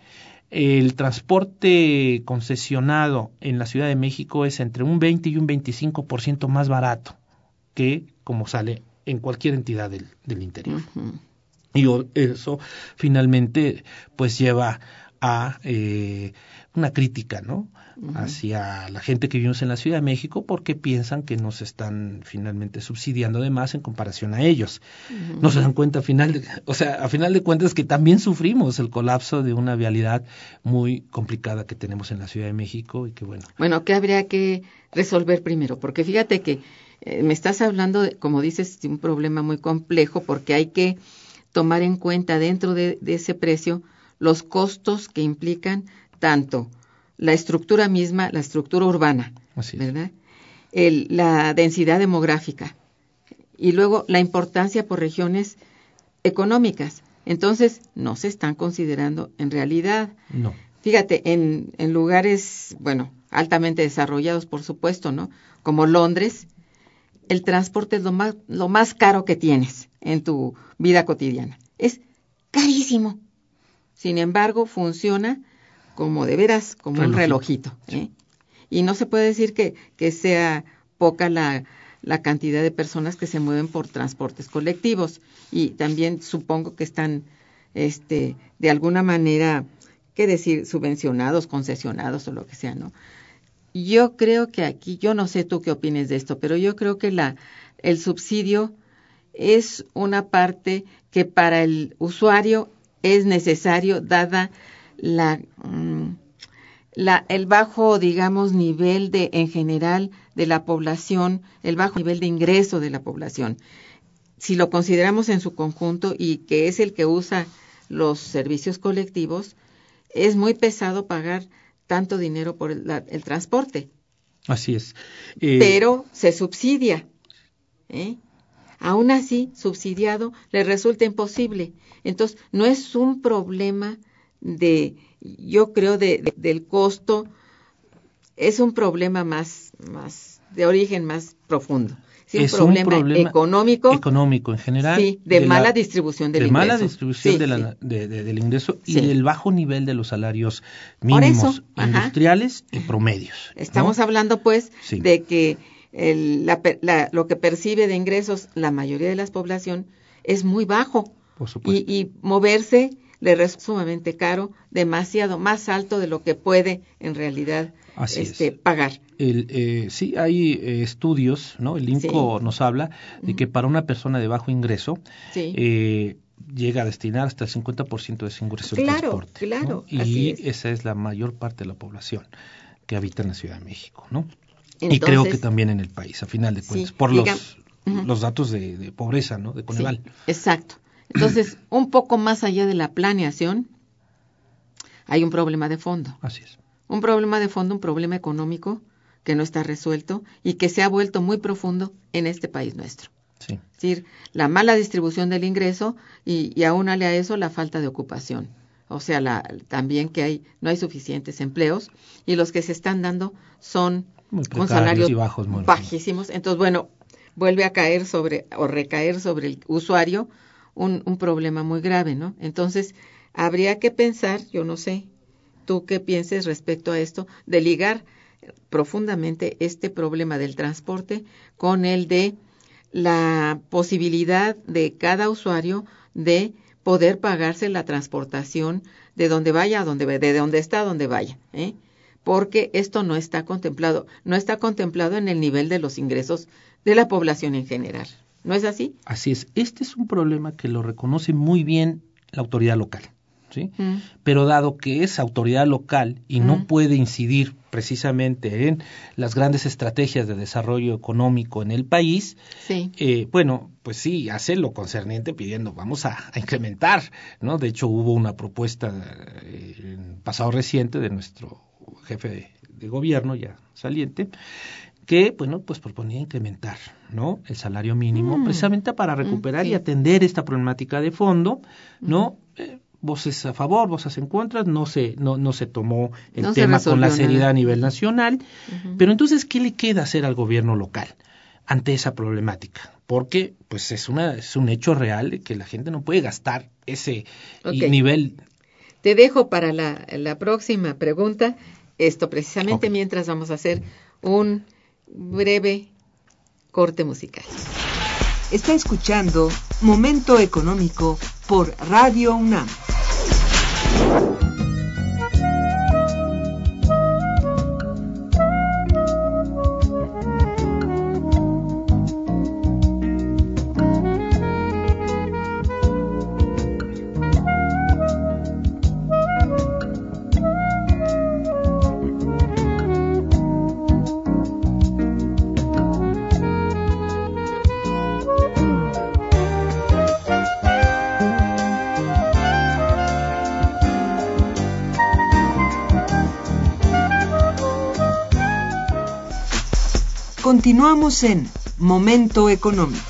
Speaker 5: el transporte concesionado en la Ciudad de México es entre un veinte y un veinticinco por ciento más barato que como sale en cualquier entidad del, del interior. Uh-huh. Y eso finalmente pues lleva a eh, una crítica, ¿no?, uh-huh. hacia la gente que vivimos en la Ciudad de México, porque piensan que nos están finalmente subsidiando de más en comparación a ellos. Uh-huh. No se dan cuenta, a final de, o sea, a final de cuentas, que también sufrimos el colapso de una vialidad muy complicada que tenemos en la Ciudad de México y que bueno.
Speaker 4: Bueno, ¿qué habría que resolver primero? Porque fíjate que eh, me estás hablando, de, como dices, de un problema muy complejo, porque hay que tomar en cuenta dentro de, de ese precio los costos que implican tanto la estructura misma, la estructura urbana,
Speaker 5: Así es.
Speaker 4: ¿verdad? El, la densidad demográfica y luego la importancia por regiones económicas. Entonces, no se están considerando en realidad.
Speaker 5: No.
Speaker 4: Fíjate, en, en lugares, bueno, altamente desarrollados, por supuesto, ¿no?, como Londres, el transporte es lo más, lo más caro que tienes en tu vida cotidiana. Es carísimo. Sin embargo, funciona como de veras, como relojito. un relojito. ¿eh? Y no se puede decir que, que sea poca la, la cantidad de personas que se mueven por transportes colectivos. Y también supongo que están, este, de alguna manera, ¿qué decir?, subvencionados, concesionados o lo que sea, ¿no? yo creo que aquí, yo no sé tú qué opines de esto, pero yo creo que la el subsidio es una parte que para el usuario es necesario, dada la, la el bajo, digamos, nivel de, en general, de la población, el bajo nivel de ingreso de la población. Si lo consideramos en su conjunto y que es el que usa los servicios colectivos, es muy pesado pagar tanto dinero por el, la, el transporte.
Speaker 5: Así es. Eh,
Speaker 4: Pero se subsidia, ¿eh? Aún así, subsidiado, le resulta imposible. Entonces, no es un problema de, yo creo, de, de, del costo, es un problema más, más de origen más profundo. Sí, un,
Speaker 5: es
Speaker 4: problema
Speaker 5: un problema
Speaker 4: económico.
Speaker 5: Económico en general.
Speaker 4: Sí, de, de mala
Speaker 5: la,
Speaker 4: distribución del
Speaker 5: de
Speaker 4: ingreso.
Speaker 5: De mala distribución
Speaker 4: sí,
Speaker 5: de la,
Speaker 4: sí.
Speaker 5: de, de, del ingreso y
Speaker 4: sí.
Speaker 5: del bajo nivel de los salarios mínimos
Speaker 4: eso,
Speaker 5: industriales y promedios.
Speaker 4: Estamos
Speaker 5: ¿no?
Speaker 4: hablando, pues,
Speaker 5: sí.
Speaker 4: de que el, la, la, lo que percibe de ingresos la mayoría de la población es muy bajo.
Speaker 5: Por supuesto.
Speaker 4: Y, y moverse le resulta sumamente caro, demasiado más alto de lo que puede en realidad
Speaker 5: Así
Speaker 4: este,
Speaker 5: es.
Speaker 4: pagar.
Speaker 5: El, eh, sí, hay eh, estudios, ¿no? El INCO
Speaker 4: sí.
Speaker 5: nos habla de que para una persona de bajo ingreso
Speaker 4: sí.
Speaker 5: eh, llega a destinar hasta el cincuenta por ciento de su ingreso
Speaker 4: claro,
Speaker 5: al transporte.
Speaker 4: Claro,
Speaker 5: ¿no?
Speaker 4: así
Speaker 5: Y
Speaker 4: es.
Speaker 5: esa es la mayor parte de la población que habita en la Ciudad de México, ¿no?
Speaker 4: Entonces,
Speaker 5: y creo que también en el país, a final de cuentas,
Speaker 4: sí,
Speaker 5: por
Speaker 4: diga,
Speaker 5: los,
Speaker 4: uh-huh.
Speaker 5: los datos de, de pobreza, ¿no? De Coneval.
Speaker 4: Sí, exacto. Entonces, un poco más allá de la planeación, hay un problema de fondo.
Speaker 5: Así es.
Speaker 4: Un problema de fondo, un problema económico que no está resuelto y que se ha vuelto muy profundo en este país nuestro.
Speaker 5: Sí.
Speaker 4: Es decir, la mala distribución del ingreso y, y aúnale a eso la falta de ocupación. O sea, la, también que hay no hay suficientes empleos y los que se están dando son
Speaker 5: muy
Speaker 4: con salarios
Speaker 5: y bajos, muy
Speaker 4: bajísimos. Bajos. Entonces, bueno, vuelve a caer sobre o recaer sobre el usuario un, un problema muy grave, ¿no? Entonces, habría que pensar, yo no sé, tú qué pienses respecto a esto, de ligar profundamente este problema del transporte con el de la posibilidad de cada usuario de poder pagarse la transportación de donde vaya a donde de donde está a donde vaya, ¿eh? Porque esto no está contemplado, no está contemplado en el nivel de los ingresos de la población en general. ¿No es así?
Speaker 5: Así es. Este es un problema que lo reconoce muy bien la autoridad local. ¿Sí?
Speaker 4: Mm.
Speaker 5: Pero dado que es autoridad local y mm. no puede incidir precisamente en las grandes estrategias de desarrollo económico en el país,
Speaker 4: sí.
Speaker 5: eh, bueno, pues sí, hace lo concerniente pidiendo, vamos a, a incrementar, ¿no? De hecho, hubo una propuesta eh, en pasado reciente de nuestro jefe de, de gobierno, ya saliente, que, bueno, pues proponía incrementar, ¿no? El salario mínimo, mm. precisamente para recuperar mm, sí. y atender esta problemática de fondo, ¿no? Mm. Eh, voces a favor, voces en contra, no se, no, no se tomó el
Speaker 4: no
Speaker 5: tema con la seriedad
Speaker 4: nada.
Speaker 5: a nivel nacional, uh-huh. pero entonces, ¿qué le queda hacer al gobierno local ante esa problemática? Porque, pues, es una, es un hecho real de que la gente no puede gastar ese okay. nivel.
Speaker 4: Te dejo para la, la próxima pregunta, esto precisamente okay. mientras vamos a hacer un breve corte musical.
Speaker 2: Está escuchando Momento Económico por Radio UNAM. Continuamos en Momento Económico.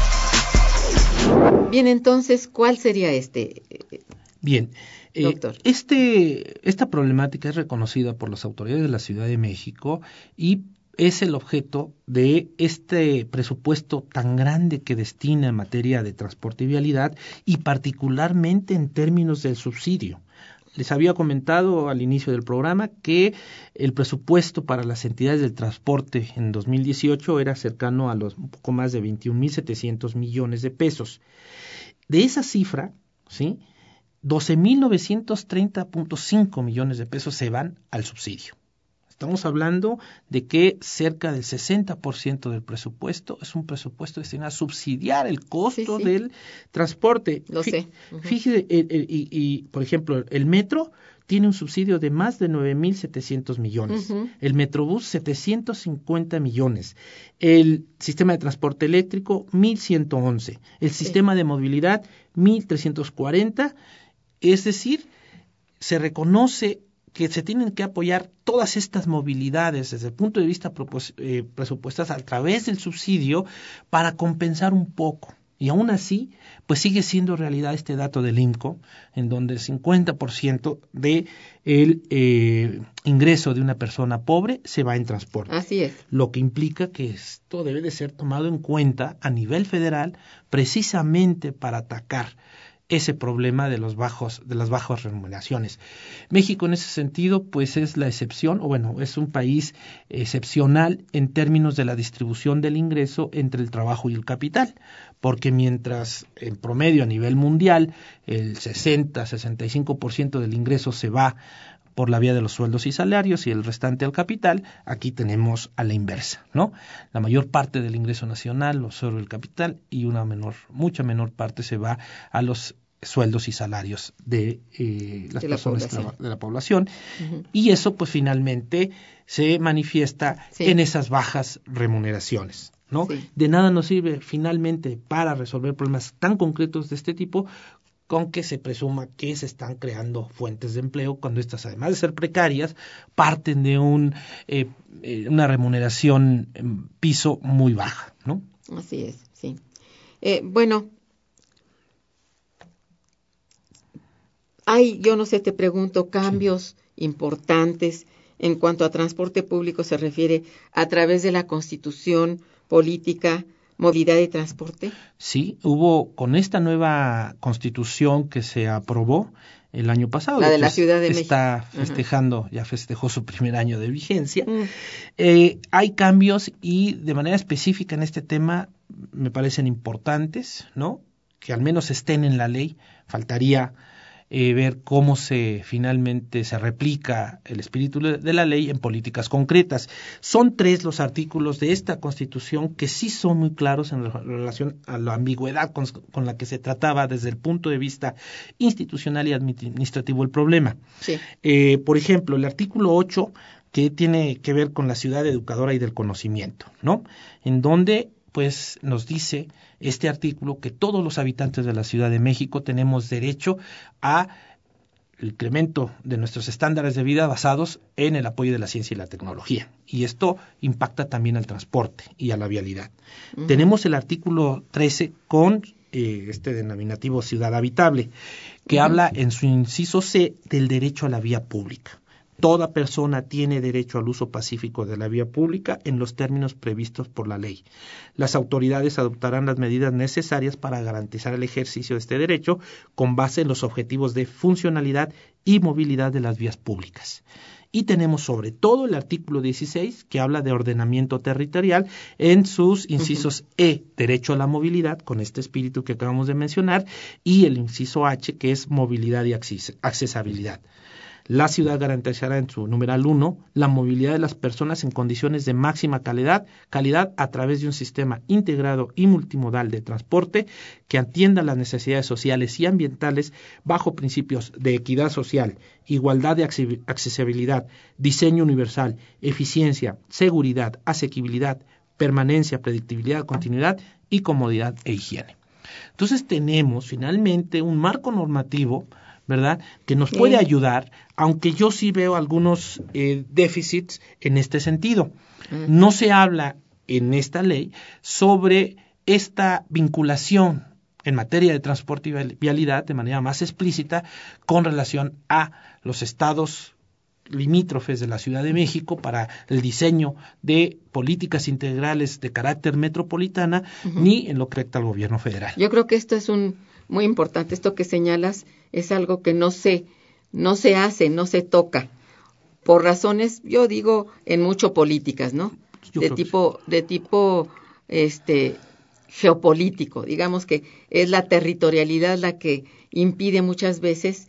Speaker 4: Bien, entonces, ¿cuál sería este?
Speaker 5: Bien, eh,
Speaker 4: doctor.
Speaker 5: Este, esta problemática es reconocida por las autoridades de la Ciudad de México y es el objeto de este presupuesto tan grande que destina en materia de transporte y vialidad y particularmente en términos del subsidio. Les había comentado al inicio del programa que el presupuesto para las entidades del transporte en dos mil dieciocho era cercano a los un poco más de veintiún mil setecientos millones de pesos. De esa cifra, ¿sí? doce mil novecientos treinta punto cinco millones de pesos se van al subsidio. Estamos hablando de que cerca del sesenta por ciento del presupuesto es un presupuesto destinado a subsidiar el costo sí, sí. del transporte.
Speaker 4: Lo Fí- sé. Uh-huh.
Speaker 5: Fíjese, el, el, y, y, por ejemplo, el metro tiene un subsidio de más de nueve mil setecientos millones. Uh-huh. El Metrobús, setecientos cincuenta millones. El sistema de transporte eléctrico, mil ciento once. El sí. sistema de movilidad, mil trescientos cuarenta. Es decir, se reconoce que se tienen que apoyar todas estas movilidades desde el punto de vista propos- eh, presupuestas a través del subsidio para compensar un poco. Y aún así, pues sigue siendo realidad este dato del I M C O, en donde el cincuenta por ciento de el eh, ingreso de una persona pobre se va en transporte.
Speaker 4: Así es.
Speaker 5: Lo que implica que esto debe de ser tomado en cuenta a nivel federal precisamente para atacar ese problema de los bajos, de las bajas remuneraciones. México en ese sentido, pues es la excepción, o bueno, es un país excepcional en términos de la distribución del ingreso entre el trabajo y el capital, porque mientras en promedio a nivel mundial el sesenta a sesenta y cinco por ciento del ingreso se va por la vía de los sueldos y salarios y el restante al capital, aquí tenemos a la inversa, ¿no? La mayor parte del ingreso nacional lo absorbe el capital y una menor, mucha menor parte se va a los sueldos y salarios de eh, las
Speaker 4: de la
Speaker 5: personas
Speaker 4: población.
Speaker 5: de la población.
Speaker 4: Uh-huh.
Speaker 5: Y eso pues finalmente se manifiesta
Speaker 4: sí.
Speaker 5: en esas bajas remuneraciones, ¿no?
Speaker 4: Sí.
Speaker 5: De nada nos sirve finalmente para resolver problemas tan concretos de este tipo con que se presuma que se están creando fuentes de empleo cuando estas, además de ser precarias, parten de un eh, eh, una remuneración en piso muy baja, ¿no?
Speaker 4: Así es, sí. Eh, bueno, hay, yo no sé, te pregunto, cambios sí. importantes en cuanto a transporte público se refiere a través de la Constitución política, movilidad y transporte.
Speaker 5: Sí, hubo con esta nueva Constitución que se aprobó el año pasado.
Speaker 4: La de la Ciudad de México.
Speaker 5: Está festejando, uh-huh. ya festejó su primer año de vigencia. Uh-huh. Eh, hay cambios y de manera específica en este tema me parecen importantes, ¿no? Que al menos estén en la ley. Faltaría Eh, ver cómo se finalmente se replica el espíritu de la ley en políticas concretas. Son tres los artículos de esta Constitución que sí son muy claros en relación a la ambigüedad con, con la que se trataba desde el punto de vista institucional y administrativo el problema.
Speaker 4: Sí.
Speaker 5: Eh, por ejemplo, el artículo ocho, que tiene que ver con la ciudad educadora y del conocimiento, ¿no? En donde pues nos dice este artículo que todos los habitantes de la Ciudad de México tenemos derecho a el incremento de nuestros estándares de vida basados en el apoyo de la ciencia y la tecnología. Y esto impacta también al transporte y a la vialidad. Uh-huh. Tenemos el artículo trece con eh, este denominativo ciudad habitable, que uh-huh. habla en su inciso C del derecho a la vía pública. Toda persona tiene derecho al uso pacífico de la vía pública en los términos previstos por la ley. Las autoridades adoptarán las medidas necesarias para garantizar el ejercicio de este derecho con base en los objetivos de funcionalidad y movilidad de las vías públicas. Y tenemos sobre todo el artículo dieciséis, que habla de ordenamiento territorial en sus incisos uh-huh. E, derecho a la movilidad, con este espíritu que acabamos de mencionar, y el inciso H, que es movilidad y acces- accesibilidad. La ciudad garantizará en su numeral uno la movilidad de las personas en condiciones de máxima calidad, calidad a través de un sistema integrado y multimodal de transporte que atienda las necesidades sociales y ambientales bajo principios de equidad social, igualdad de accesibilidad, diseño universal, eficiencia, seguridad, asequibilidad, permanencia, predictibilidad, continuidad y comodidad e higiene. Entonces tenemos finalmente un marco normativo, ¿verdad?, que nos puede ayudar, aunque yo sí veo algunos eh, déficits en este sentido. Uh-huh. No se habla en esta ley sobre esta vinculación en materia de transporte y vialidad de manera más explícita con relación a los estados limítrofes de la Ciudad de México para el diseño de políticas integrales de carácter metropolitana, uh-huh. ni en lo que respecta al gobierno federal.
Speaker 4: Yo creo que esto es un muy importante, esto que señalas es algo que no se, no se hace, no se toca, por razones, yo digo, en mucho políticas, ¿no?
Speaker 5: Yo
Speaker 4: de tipo, sí. de tipo, este, geopolítico, digamos que es la territorialidad la que impide muchas veces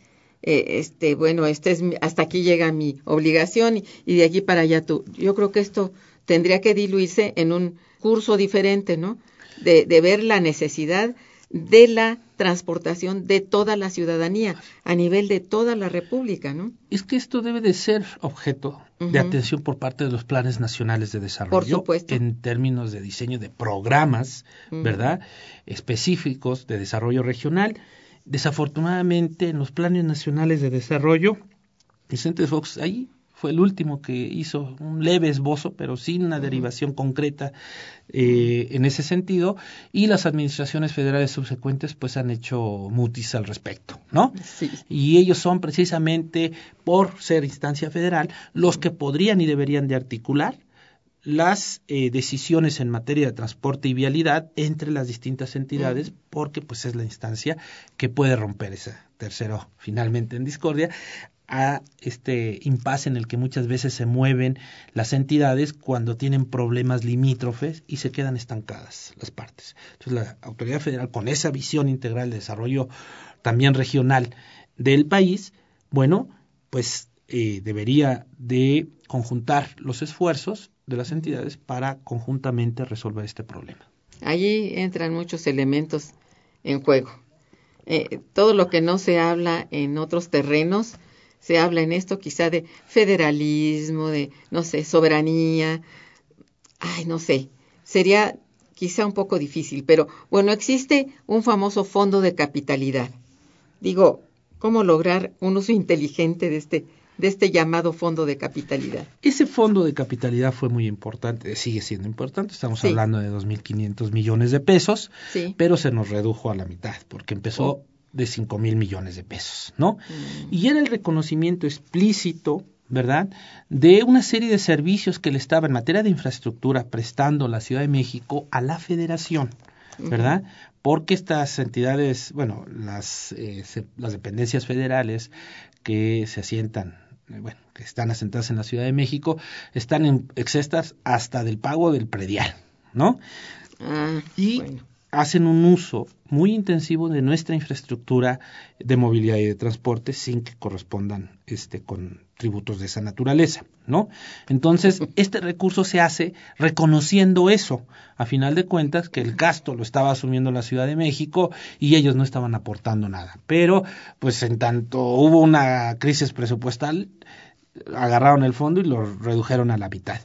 Speaker 4: eh, este, bueno, este es mi, hasta aquí llega mi obligación y, y de aquí para allá tú. Yo creo que esto tendría que diluirse en un curso diferente, ¿no? De, de ver la necesidad de la transportación de toda la ciudadanía a nivel de toda la República, ¿no?
Speaker 5: Es que esto debe de ser objeto uh-huh. de atención por parte de los planes nacionales de desarrollo.
Speaker 4: Por supuesto.
Speaker 5: En términos de diseño de programas, uh-huh. ¿verdad? Específicos de desarrollo regional. Desafortunadamente, en los planes nacionales de desarrollo, Vicente Fox ahí fue el último que hizo un leve esbozo, pero sin una derivación concreta eh, en ese sentido, y las administraciones federales subsecuentes pues han hecho mutis al respecto, ¿no?
Speaker 4: Sí.
Speaker 5: Y ellos son precisamente, por ser instancia federal, los que podrían y deberían de articular las eh, decisiones en materia de transporte y vialidad entre las distintas entidades, uh-huh. porque pues es la instancia que puede romper ese tercero finalmente en discordia, a este impasse en el que muchas veces se mueven las entidades cuando tienen problemas limítrofes y se quedan estancadas las partes. Entonces la autoridad federal, con esa visión integral de desarrollo también regional del país, bueno, pues eh, debería de conjuntar los esfuerzos de las entidades para conjuntamente resolver este problema.
Speaker 4: Allí entran muchos elementos en juego. Eh, todo lo que no se habla en otros terrenos se habla en esto, quizá de federalismo, de, no sé, soberanía, ay, no sé, sería quizá un poco difícil, pero bueno, existe un famoso fondo de capitalidad. Digo, ¿cómo lograr un uso inteligente de este, de este llamado fondo de capitalidad?
Speaker 5: Ese fondo de capitalidad fue muy importante, sigue siendo importante, estamos sí. hablando de dos mil quinientos millones de pesos,
Speaker 4: sí.
Speaker 5: pero se nos redujo a la mitad, porque empezó... Oh. de cinco mil millones de pesos, ¿no?
Speaker 4: Mm.
Speaker 5: Y era el reconocimiento explícito, ¿verdad?, de una serie de servicios que le estaba en materia de infraestructura prestando la Ciudad de México a la Federación, ¿verdad? Mm. Porque estas entidades, bueno, las, eh, se, las dependencias federales que se asientan, eh, bueno, que están asentadas en la Ciudad de México, están en exentas hasta del pago del predial, ¿no?
Speaker 4: Ah,
Speaker 5: y
Speaker 4: bueno.
Speaker 5: hacen un uso muy intensivo de nuestra infraestructura de movilidad y de transporte sin que correspondan este con tributos de esa naturaleza, ¿no? Entonces, este recurso se hace reconociendo eso, a final de cuentas, que el gasto lo estaba asumiendo la Ciudad de México y ellos no estaban aportando nada. Pero, pues en tanto hubo una crisis presupuestal, agarraron el fondo y lo redujeron a la mitad.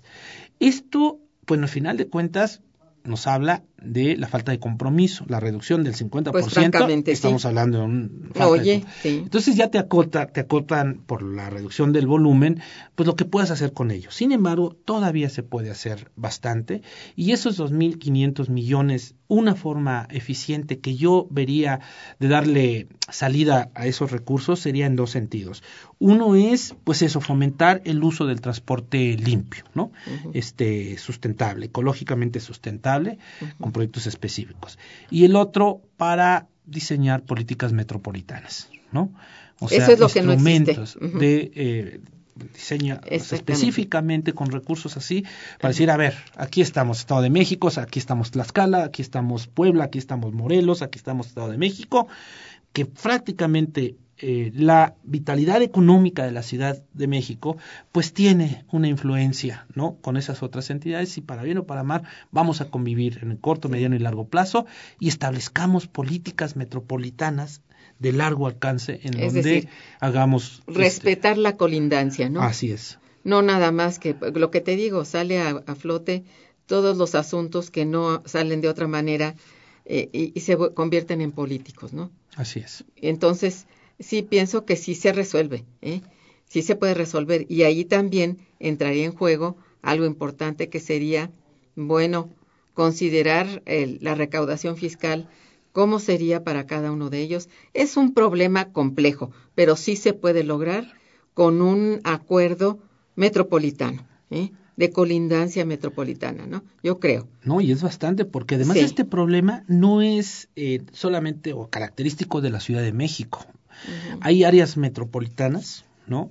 Speaker 5: Esto, pues al final de cuentas, nos habla de la falta de compromiso, la reducción del cincuenta por ciento,
Speaker 4: pues
Speaker 5: estamos
Speaker 4: sí.
Speaker 5: hablando de un...
Speaker 4: Oye,
Speaker 5: de,
Speaker 4: sí.
Speaker 5: Entonces ya te acota, te acotan por la reducción del volumen, pues lo que puedas hacer con ellos. Sin embargo, todavía se puede hacer bastante, y esos dos mil quinientos millones, una forma eficiente que yo vería de darle salida a esos recursos sería en dos sentidos. Uno es, pues eso, fomentar el uso del transporte limpio, ¿no? Uh-huh. Este, sustentable, ecológicamente sustentable, uh-huh. con proyectos específicos. Y el otro, para diseñar políticas metropolitanas, ¿no? O sea,
Speaker 4: eso es lo que no
Speaker 5: instrumentos
Speaker 4: existe. Uh-huh.
Speaker 5: de eh, diseño específicamente con recursos así, para decir, a ver, aquí estamos Estado de México, aquí estamos Tlaxcala, aquí estamos Puebla, aquí estamos Morelos, aquí estamos Estado de México, que prácticamente eh, la vitalidad económica de la Ciudad de México pues tiene una influencia, ¿no?, con esas otras entidades, y para bien o para mal vamos a convivir en el corto, mediano y largo plazo y establezcamos políticas metropolitanas de largo alcance en es donde decir, hagamos
Speaker 4: respetar este, la colindancia, ¿no?
Speaker 5: Así es.
Speaker 4: No nada más que lo que te digo, sale a, a flote todos los asuntos que no salen de otra manera eh, y, y se convierten en políticos, ¿no?
Speaker 5: Así es.
Speaker 4: Entonces, sí pienso que sí se resuelve, ¿eh? Sí se puede resolver, y ahí también entraría en juego algo importante que sería, bueno, considerar el, la recaudación fiscal, cómo sería para cada uno de ellos. Es un problema complejo, pero sí se puede lograr con un acuerdo metropolitano, ¿eh?, de colindancia metropolitana, ¿no? Yo creo.
Speaker 5: No, y es bastante, porque además
Speaker 4: sí.
Speaker 5: este problema no es eh, solamente o característico de la Ciudad de México. Uh-huh. Hay áreas metropolitanas, ¿no?,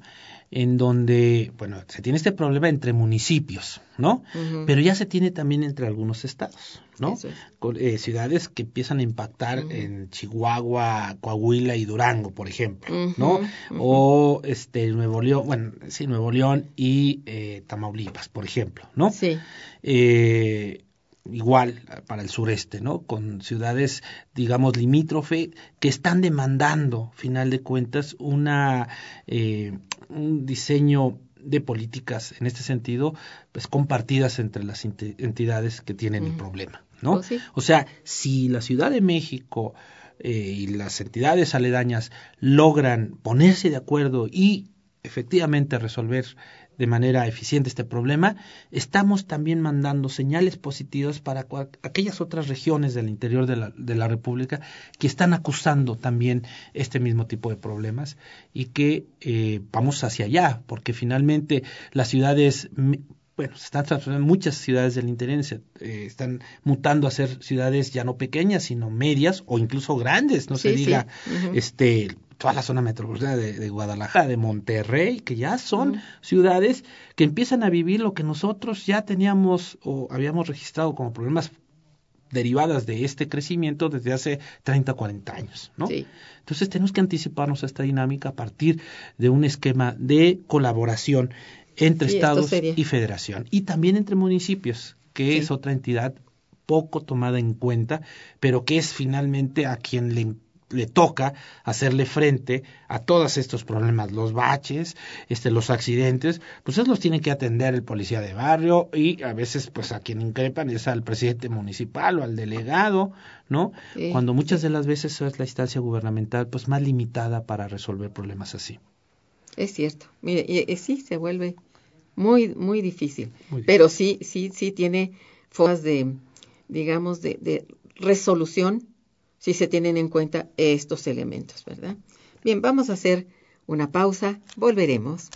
Speaker 5: en donde, bueno, se tiene este problema entre municipios, ¿no? Uh-huh. Pero ya se tiene también entre algunos estados, ¿no? Es. Con, eh, ciudades que empiezan a impactar uh-huh. en Chihuahua, Coahuila y Durango, por ejemplo, uh-huh. ¿no? Uh-huh. O este Nuevo León, bueno, sí, Nuevo León y eh, Tamaulipas, por ejemplo, ¿no?
Speaker 4: Sí.
Speaker 5: Eh, igual para el sureste, ¿no? Con ciudades, digamos, limítrofe, que están demandando, final de cuentas, una eh, un diseño de políticas en este sentido, pues compartidas entre las entidades que tienen mm. el problema, ¿no?
Speaker 4: Oh, sí.
Speaker 5: O sea, si la Ciudad de México eh, y las entidades aledañas logran ponerse de acuerdo y efectivamente resolver de manera eficiente este problema, estamos también mandando señales positivas para aquellas otras regiones del interior de la, de la República que están acusando también este mismo tipo de problemas y que eh, vamos hacia allá, porque finalmente las ciudades, bueno, se están transformando, muchas ciudades del interior se, eh, están mutando a ser ciudades ya no pequeñas, sino medias o incluso grandes, no sí, se diga, sí. uh-huh. este... toda la zona metropolitana de, de Guadalajara, de Monterrey, que ya son uh-huh. ciudades que empiezan a vivir lo que nosotros ya teníamos o habíamos registrado como problemas derivadas de este crecimiento desde hace treinta, cuarenta años, ¿no?
Speaker 4: Sí.
Speaker 5: Entonces tenemos que anticiparnos a esta dinámica a partir de un esquema de colaboración entre sí, estados y federación, y también entre municipios, que sí. es otra entidad poco tomada en cuenta, pero que es finalmente a quien le le toca hacerle frente a todos estos problemas, los baches, este, los accidentes, pues esos los tiene que atender el policía de barrio y a veces pues a quien increpan es al presidente municipal o al delegado, ¿no? Sí, Cuando muchas sí. de las veces es la instancia gubernamental pues más limitada para resolver problemas así.
Speaker 4: Es cierto, mire, y, y sí se vuelve muy, muy difícil, muy difícil. Pero sí, sí, sí tiene formas de, digamos, de, de resolución si se tienen en cuenta estos elementos, ¿verdad? Bien, vamos a hacer una pausa, volveremos.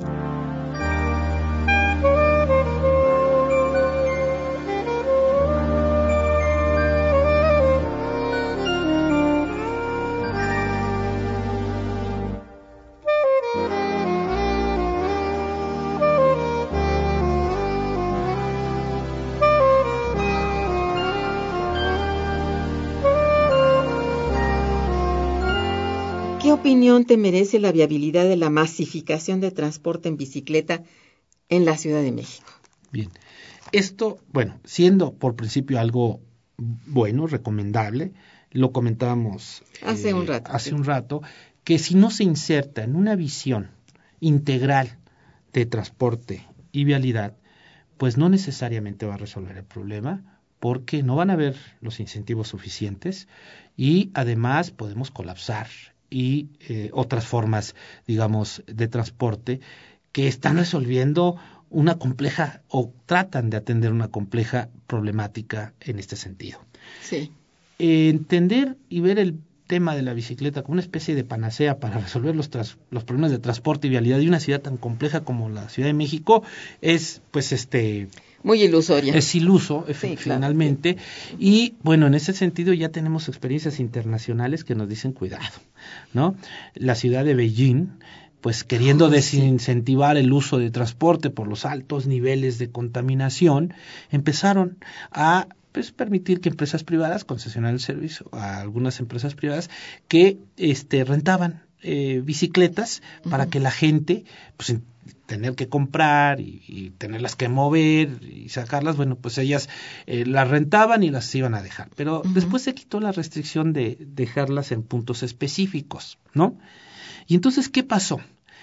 Speaker 4: ¿Qué opinión te merece la viabilidad de la masificación de transporte en bicicleta en la Ciudad de México?
Speaker 5: Bien, esto, bueno, siendo por principio algo bueno, recomendable, lo comentábamos
Speaker 4: hace eh, un rato,
Speaker 5: hace
Speaker 4: sí.
Speaker 5: un rato, que si no se inserta en una visión integral de transporte y vialidad, pues no necesariamente va a resolver el problema, porque no van a haber los incentivos suficientes y además podemos colapsar y eh, otras formas, digamos, de transporte que están resolviendo una compleja o tratan de atender una compleja problemática en este sentido.
Speaker 4: Sí.
Speaker 5: Eh, entender y ver el tema de la bicicleta como una especie de panacea para resolver los, tras, los problemas de transporte y vialidad de una ciudad tan compleja como la Ciudad de México es, pues, este...
Speaker 4: muy ilusoria.
Speaker 5: Es iluso,
Speaker 4: sí,
Speaker 5: finalmente.
Speaker 4: Claro.
Speaker 5: Y, bueno, en ese sentido ya tenemos experiencias internacionales que nos dicen cuidado, ¿no? La ciudad de Beijing, pues queriendo oh, desincentivar sí. el uso de transporte por los altos niveles de contaminación, empezaron a pues permitir que empresas privadas concesionaran el servicio a algunas empresas privadas que este rentaban eh, bicicletas uh-huh. para que la gente, pues tener que comprar y, y tenerlas que mover y sacarlas, bueno, pues ellas eh, las rentaban y las iban a dejar. Pero uh-huh. después se quitó la restricción de dejarlas en puntos específicos, ¿no? Y entonces, ¿qué pasó?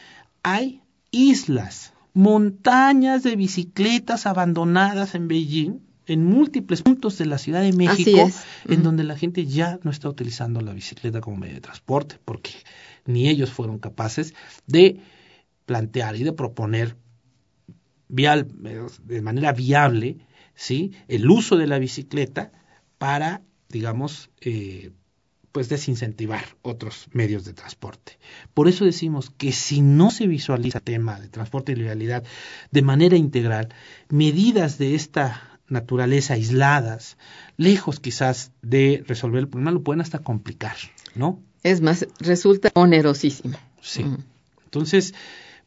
Speaker 5: Hay islas, montañas de bicicletas abandonadas en Beijing, en múltiples puntos de la Ciudad de México, en uh-huh. donde la gente ya no está utilizando la bicicleta como medio de transporte, porque ni ellos fueron capaces de plantear y de proponer vial, de manera viable, ¿sí?, el uso de la bicicleta para, digamos, eh, pues desincentivar otros medios de transporte. Por eso decimos que si no se visualiza el tema de transporte y vialidad de manera integral, medidas de esta naturaleza aisladas, lejos quizás de resolver el problema, lo pueden hasta complicar, ¿no?
Speaker 4: Es más, resulta onerosísimo.
Speaker 5: Sí. Mm. Entonces,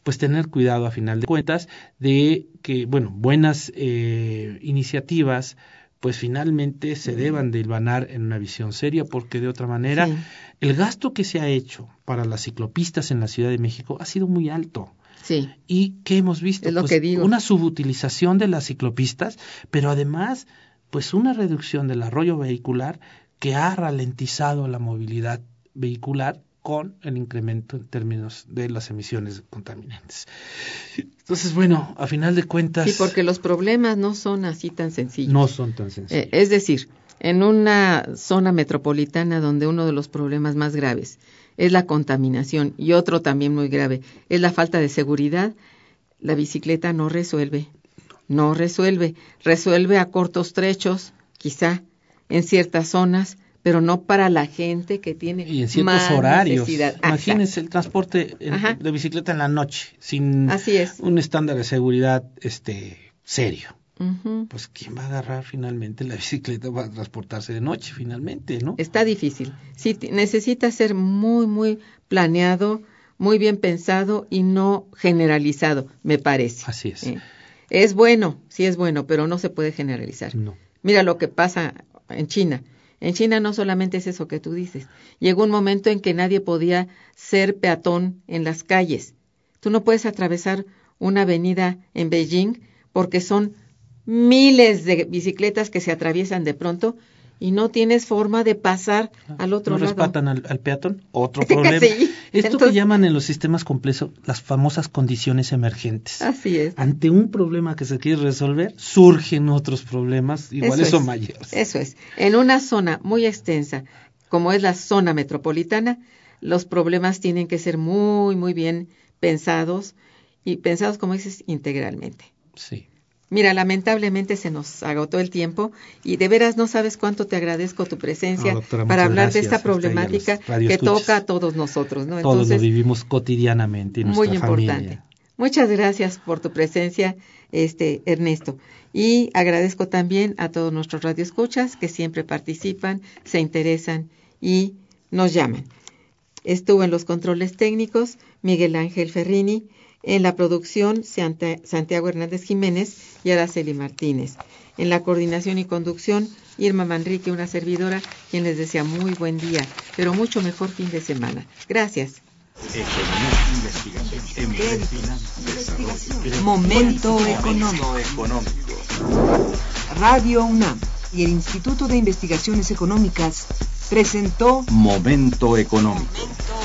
Speaker 5: pues tener cuidado a final de cuentas de que, bueno, buenas eh, iniciativas pues finalmente se deban de hilvanar en una visión seria, porque de otra manera sí. el gasto que se ha hecho para las ciclopistas en la Ciudad de México ha sido muy alto.
Speaker 4: Sí.
Speaker 5: ¿Y qué hemos visto?
Speaker 4: Es lo
Speaker 5: pues
Speaker 4: que digo.
Speaker 5: Una subutilización de las ciclopistas, pero además pues una reducción del arroyo vehicular que ha ralentizado la movilidad vehicular con el incremento en términos de las emisiones contaminantes. Entonces, bueno, a final de cuentas...
Speaker 4: Sí, porque los problemas no son así tan sencillos.
Speaker 5: No son tan sencillos.
Speaker 4: Eh, es decir, en una zona metropolitana donde uno de los problemas más graves es la contaminación y otro también muy grave es la falta de seguridad, la bicicleta no resuelve. No resuelve. Resuelve a cortos trechos, quizá, en ciertas zonas, pero no para la gente que tiene
Speaker 5: y en ciertos
Speaker 4: más
Speaker 5: horarios.
Speaker 4: Necesidad.
Speaker 5: Imagínense el transporte en, de bicicleta en la noche sin
Speaker 4: Así es.
Speaker 5: un estándar de seguridad este serio.
Speaker 4: Uh-huh.
Speaker 5: Pues quién va a agarrar finalmente la bicicleta para transportarse de noche finalmente, ¿no?
Speaker 4: Está difícil. Sí, necesita ser muy muy planeado, muy bien pensado y no generalizado, me parece.
Speaker 5: Así es.
Speaker 4: Eh, es bueno, sí es bueno, pero no se puede generalizar.
Speaker 5: No.
Speaker 4: Mira lo que pasa en China. En China no solamente es eso que tú dices. Llegó un momento en que nadie podía ser peatón en las calles. Tú no puedes atravesar una avenida en Beijing porque son miles de bicicletas que se atraviesan de pronto y no tienes forma de pasar al otro
Speaker 5: ¿No
Speaker 4: lado.
Speaker 5: ¿No respatan al, al peatón? Otro problema.
Speaker 4: Sí.
Speaker 5: Esto
Speaker 4: Entonces,
Speaker 5: que llaman en los sistemas complejos las famosas condiciones emergentes.
Speaker 4: Así es.
Speaker 5: Ante un problema que se quiere resolver, surgen otros problemas iguales
Speaker 4: eso
Speaker 5: o
Speaker 4: es,
Speaker 5: mayores.
Speaker 4: Eso es. En una zona muy extensa, como es la zona metropolitana, los problemas tienen que ser muy, muy bien pensados y pensados, como dices, integralmente.
Speaker 5: Sí.
Speaker 4: Mira, lamentablemente se nos agotó el tiempo y de veras no sabes cuánto te agradezco tu presencia
Speaker 5: no, doctora,
Speaker 4: para hablar
Speaker 5: gracias.
Speaker 4: de esta problemática que toca a todos nosotros, ¿no?
Speaker 5: Todos
Speaker 4: Entonces,
Speaker 5: lo vivimos cotidianamente en nuestra
Speaker 4: muy importante.
Speaker 5: Familia.
Speaker 4: Muchas gracias por tu presencia, este Ernesto. Y agradezco también a todos nuestros radioescuchas que siempre participan, se interesan y nos llaman. Estuvo en los controles técnicos Miguel Ángel Ferrini, en la producción Santiago Hernández Jiménez y Araceli Martínez. En la coordinación y conducción Irma Manrique, una servidora, quien les desea muy buen día, pero mucho mejor fin de semana. Gracias.
Speaker 2: Momento económico. Radio UNAM y el Instituto de Investigaciones Económicas presentó
Speaker 3: Momento económico.